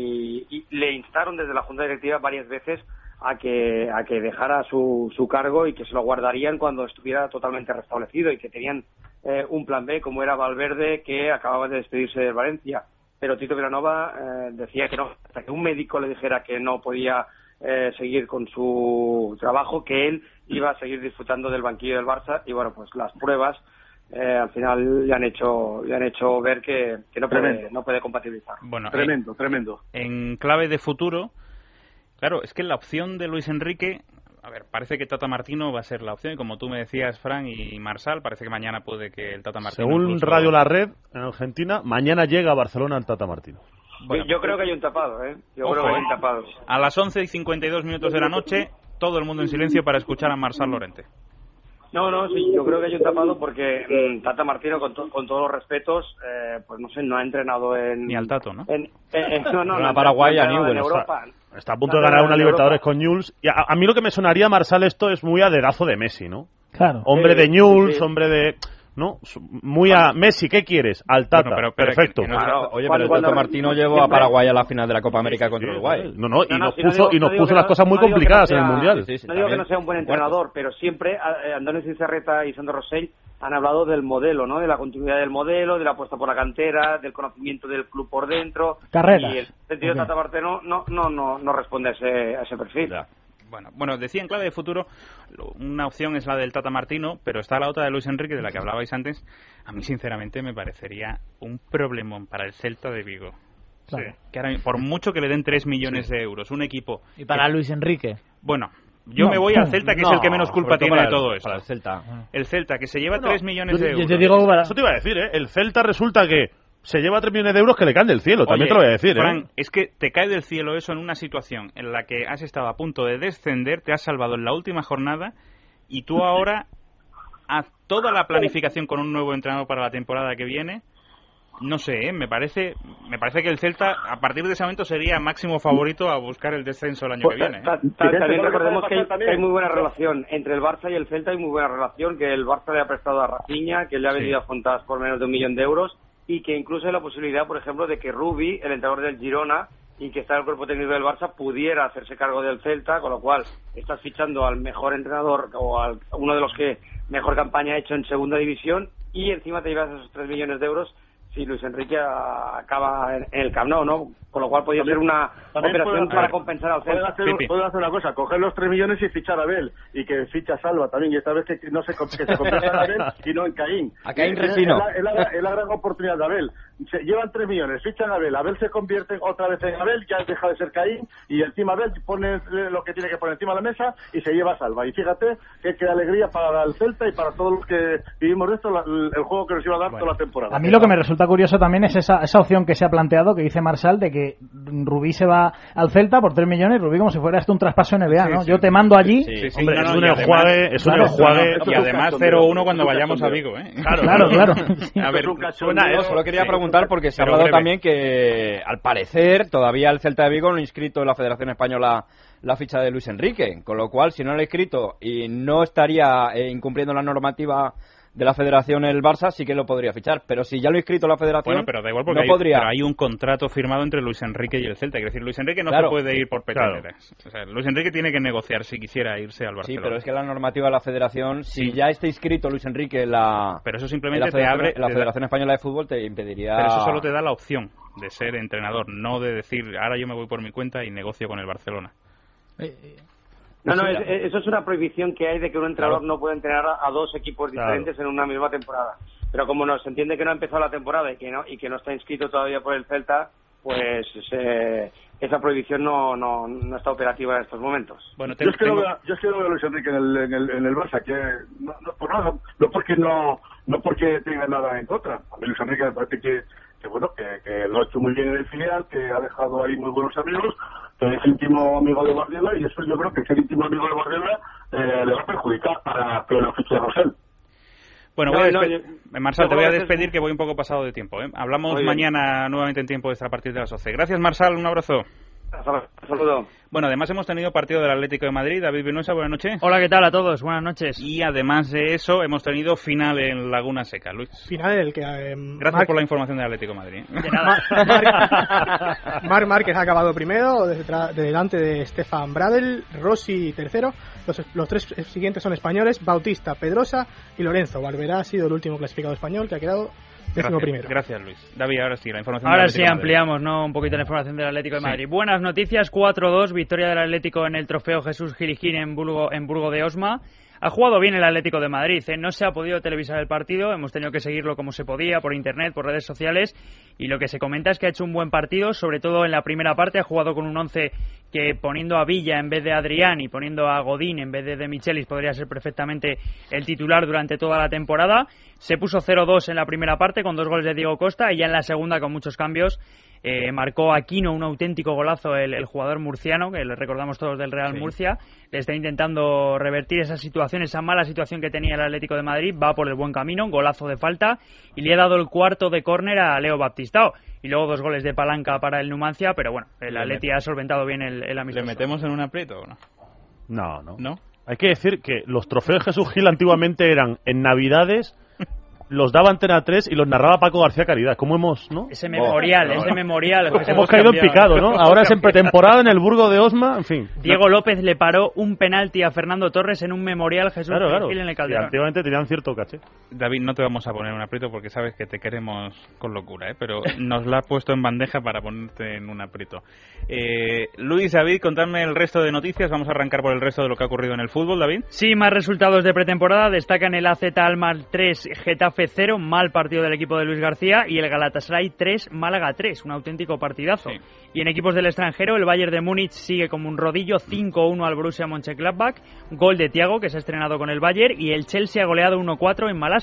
Y le instaron desde la Junta Directiva varias veces a que dejara su cargo y que se lo guardarían cuando estuviera totalmente restablecido, y que tenían un plan B, como era Valverde, que acababa de despedirse de Valencia. Pero Tito Vilanova decía que no, hasta que un médico le dijera que no podía seguir con su trabajo, que él iba a seguir disfrutando del banquillo del Barça. Y bueno, pues las pruebas al final le han hecho ver que no puede compatibilizar. Bueno, tremendo. En clave de futuro, claro, es que la opción de Luis Enrique, a ver, parece que Tata Martino va a ser la opción, y como tú me decías, Fran y Marsal, parece que mañana puede que el Tata Martino... Según incluso... Radio La Red, en Argentina, mañana llega a Barcelona el Tata Martino. Bueno, yo creo que hay un tapado, Creo que hay un tapado. A las 11:52 de la noche, todo el mundo en silencio para escuchar a Marsal Lorente. No, sí, yo creo que hay un tapado porque Tata Martino, con todos los respetos, pues no sé, no ha entrenado en... Ni al Tato, ¿no? No, Paraguay a Newell. En Europa. Está a punto de ganar una Libertadores con Newell's. Y a mí lo que me sonaría, Marsal, esto es muy a dedazo de Messi, ¿no? Claro. Hombre de Newell's, hombre de... ¿no? Muy a Messi, ¿qué quieres? Al Tata. Bueno, perfecto. Oye, pero el Tata Martino llevó a Paraguay a la final de la Copa América contra Uruguay. Y nos puso las cosas muy complicadas en el Mundial. No digo que no sea un buen entrenador, pero siempre Andrés Izarreta y Sandro Rosell han hablado del modelo, ¿no? De la continuidad del modelo, de la apuesta por la cantera, del conocimiento del club por dentro. Carreras. Y el sentido de Tata Martino no responde a ese perfil. Ya. Bueno, decía en clave de futuro, una opción es la del Tata Martino, pero está la otra de Luis Enrique, de la que hablabais antes. A mí, sinceramente, me parecería un problemón para el Celta de Vigo. Claro. Sí. Que ahora, por mucho que le den 3 millones de euros, un equipo... ¿Y para Luis Enrique? Bueno, yo me voy al Celta, que es el que menos culpa tiene de todo esto. Para el Celta. El Celta, que se lleva 3 millones de euros. Yo te digo, eso te iba a decir, El Celta resulta que se lleva 3 millones de euros que le caen del cielo. También te lo voy a decir, Fran, es que te cae del cielo eso en una situación en la que has estado a punto de descender, te has salvado en la última jornada, y tú ahora haz toda la planificación con un nuevo entrenador para la temporada que viene No sé, me parece que el Celta a partir de ese momento sería máximo favorito a buscar el descenso el año que viene. También recordemos que hay muy buena relación entre el Barça y el Celta, hay muy buena relación, que el Barça le ha prestado a Rafinha, que le ha vendido a Fontás por menos de 1 millón de euros, y que incluso hay la posibilidad, por ejemplo, de que Rubi, el entrenador del Girona, y que está en el cuerpo técnico del Barça, pudiera hacerse cargo del Celta, con lo cual estás fichando al mejor entrenador o a uno de los que mejor campaña ha hecho en segunda división, y encima te llevas esos 3 millones de euros si Luis Enrique acaba en el Camp Nou, ¿no? Con lo cual podría ser una operación para compensar al Celta. Pueden hacer una cosa, coger los 3 millones y fichar a Abel, y que ficha a Salva también, y esta vez que se convierta en Abel y no en Caín. A Caín Resino. Es la gran oportunidad de Abel. Llevan 3 millones, fichan a Abel se convierte otra vez en Abel, ya deja de ser Caín, y encima Abel pone lo que tiene que poner encima de la mesa y se lleva a Salva. Y fíjate qué alegría para el Celta y para todos los que vivimos de esto, el juego que nos iba a dar toda la temporada. A mí lo que me resulta curioso también es esa opción que se ha planteado, que dice Marsal, de que Rubí se va al Celta por 3 millones, Rubí como si fuera esto un traspaso NBA, ¿no? Yo te mando allí. Hombre, es un enjuague. Y además 0-1 cuando vayamos a Vigo, ¿eh? Claro. A ver, solo quería preguntar porque se ha hablado también que al parecer todavía el Celta de Vigo no ha inscrito en la Federación Española la ficha de Luis Enrique, con lo cual si no lo ha inscrito y no estaría incumpliendo la normativa de la Federación el Barça, sí que lo podría fichar, pero si ya lo ha inscrito la Federación, bueno, pero da igual porque no podría. Pero hay un contrato firmado entre Luis Enrique y el Celta, es decir, Luis Enrique no se puede ir por petroleras. O sea, Luis Enrique tiene que negociar si quisiera irse al Barcelona. Sí, pero es que la normativa de la Federación, si ya está inscrito Luis Enrique en la, pero eso simplemente la Federación Española de Fútbol, te impediría. Pero eso solo te da la opción de ser entrenador, no de decir ahora yo me voy por mi cuenta y negocio con el Barcelona. Eso es una prohibición que hay de que un entrenador no puede entrenar a 2 equipos diferentes en una misma temporada. Pero como se entiende que no ha empezado la temporada y que no está inscrito todavía por el Celta, pues esa prohibición no está operativa en estos momentos. Bueno, yo es que no veo a Luis Enrique en el Barça, que no porque tenga nada en contra. A mí Luis Enrique me parece que lo ha hecho muy bien en el filial, que ha dejado ahí muy buenos amigos, que es íntimo amigo de Guardiola, y eso yo creo que ser íntimo amigo de Guardiola le va a perjudicar para que lo fiche Rosell. Bueno, Marsal, te voy a despedir que voy un poco pasado de tiempo. Hablamos mañana nuevamente en tiempo extra a partir de las 11. Gracias, Marsal, un abrazo. Saludo. Bueno, además hemos tenido partido del Atlético de Madrid. David Vinuesa, buenas noches. Hola, ¿qué tal a todos? Buenas noches. Y además de eso, hemos tenido final en Laguna Seca, Luis. Final el que... Gracias por la información del Atlético de Madrid. De nada. Marc Márquez ha acabado primero, delante de Stefan Bradl, Rossi tercero. Los 3 siguientes son españoles, Bautista, Pedrosa y Lorenzo. Barberá ha sido el último clasificado español que ha quedado... Gracias, Luis. David, ahora sí, la información del Atlético de ampliamos, ¿no? Un poquito la información del Atlético de Madrid. Buenas noticias, 4-2, victoria del Atlético en el trofeo Jesús Gilijín en Burgo de Osma. Ha jugado bien el Atlético de Madrid, no se ha podido televisar el partido, hemos tenido que seguirlo como se podía, por internet, por redes sociales, y lo que se comenta es que ha hecho un buen partido, sobre todo en la primera parte, ha jugado con un 11 que poniendo a Villa en vez de Adrián y poniendo a Godín en vez de Michelis podría ser perfectamente el titular durante toda la temporada. Se puso 0-2 en la primera parte con 2 goles de Diego Costa y ya en la segunda con muchos cambios. Marcó Aquino un auténtico golazo el jugador murciano, que le recordamos todos del Real Murcia. Le está intentando revertir esa situación, esa mala situación que tenía el Atlético de Madrid. Va por el buen camino, golazo de falta, y le ha dado el cuarto de córner a Leo Baptistao. Y luego 2 goles de palanca para el Numancia, pero bueno, el Atleti ha solventado bien el amistoso. ¿Le metemos en un aprieto o no? No. Hay que decir que los trofeos Jesús Gil antiguamente eran en Navidades, los daba Antena 3 y los narraba Paco García Caridad. ¿Cómo hemos, no? Ese memorial. Hemos caído en picado, ¿no? Ahora es en pretemporada en el Burgo de Osma, en fin. Diego López le paró un penalti a Fernando Torres en un memorial Jesús Gil en el Calderón. Y antiguamente tenían cierto caché. David, no te vamos a poner un aprieto porque sabes que te queremos con locura, pero nos la ha puesto en bandeja para ponerte en un aprieto. Luis, David, contadme el resto de noticias. Vamos a arrancar por el resto de lo que ha ocurrido en el fútbol, David. Sí, más resultados de pretemporada. Destacan el AZ Alkmaar 3, Getafe 0, mal partido del equipo de Luis García, y el Galatasaray 3, Málaga 3, un auténtico partidazo. Sí. Y en equipos del extranjero, el Bayern de Múnich sigue como un rodillo, 5-1 al Borussia Mönchengladbach, gol de Thiago, que se ha estrenado con el Bayern, y el Chelsea ha goleado 1-4 en Malasia.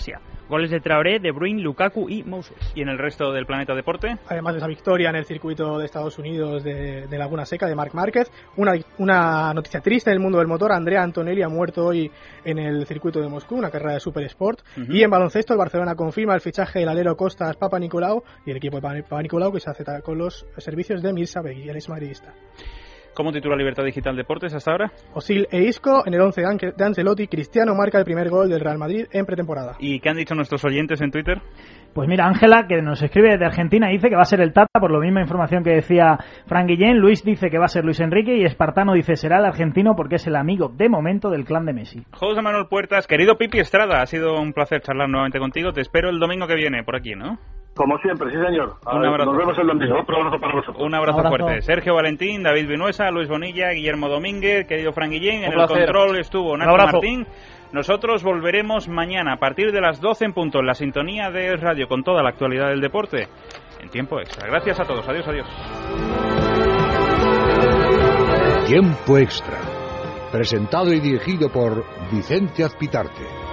Goles de Traoré, De Bruyne, Lukaku y Moses. ¿Y en el resto del Planeta Deporte? Además de esa victoria en el circuito de Estados Unidos de Laguna Seca de Marc Márquez, una noticia triste en el mundo del motor. Andrea Antonelli ha muerto hoy en el circuito de Moscú, una carrera de Super Sport. Y en baloncesto el Barcelona confirma el fichaje del alero Costas Papanikolaou y el equipo de Papanikolaou que se hace con los servicios de Mirza Begui, el ex madridista. ¿Cómo titula Libertad Digital Deportes hasta ahora? Osil e Isco en el 11 de Ancelotti. Cristiano marca el primer gol del Real Madrid en pretemporada. ¿Y qué han dicho nuestros oyentes en Twitter? Pues mira, Ángela, que nos escribe de Argentina, dice que va a ser el Tata, por la misma información que decía Fran Guillén. Luis dice que va a ser Luis Enrique y Espartano dice será el argentino porque es el amigo de momento del clan de Messi. José Manuel Puertas, querido Pipi Estrada, ha sido un placer charlar nuevamente contigo. Te espero el domingo que viene por aquí, ¿no? Como siempre, sí señor. Un abrazo. Nos vemos el domingo. Otro abrazo para vosotros. Un abrazo fuerte. Sergio Valentín, David Vinuesa, Luis Bonilla, Guillermo Domínguez, querido Fran Guillén. En el control estuvo Nacho Martín. Nosotros volveremos mañana a partir de las 12 en punto en la sintonía de Radio con toda la actualidad del deporte en tiempo extra. Gracias a todos. Adiós, adiós. Tiempo extra. Presentado y dirigido por Vicente Azpitarte.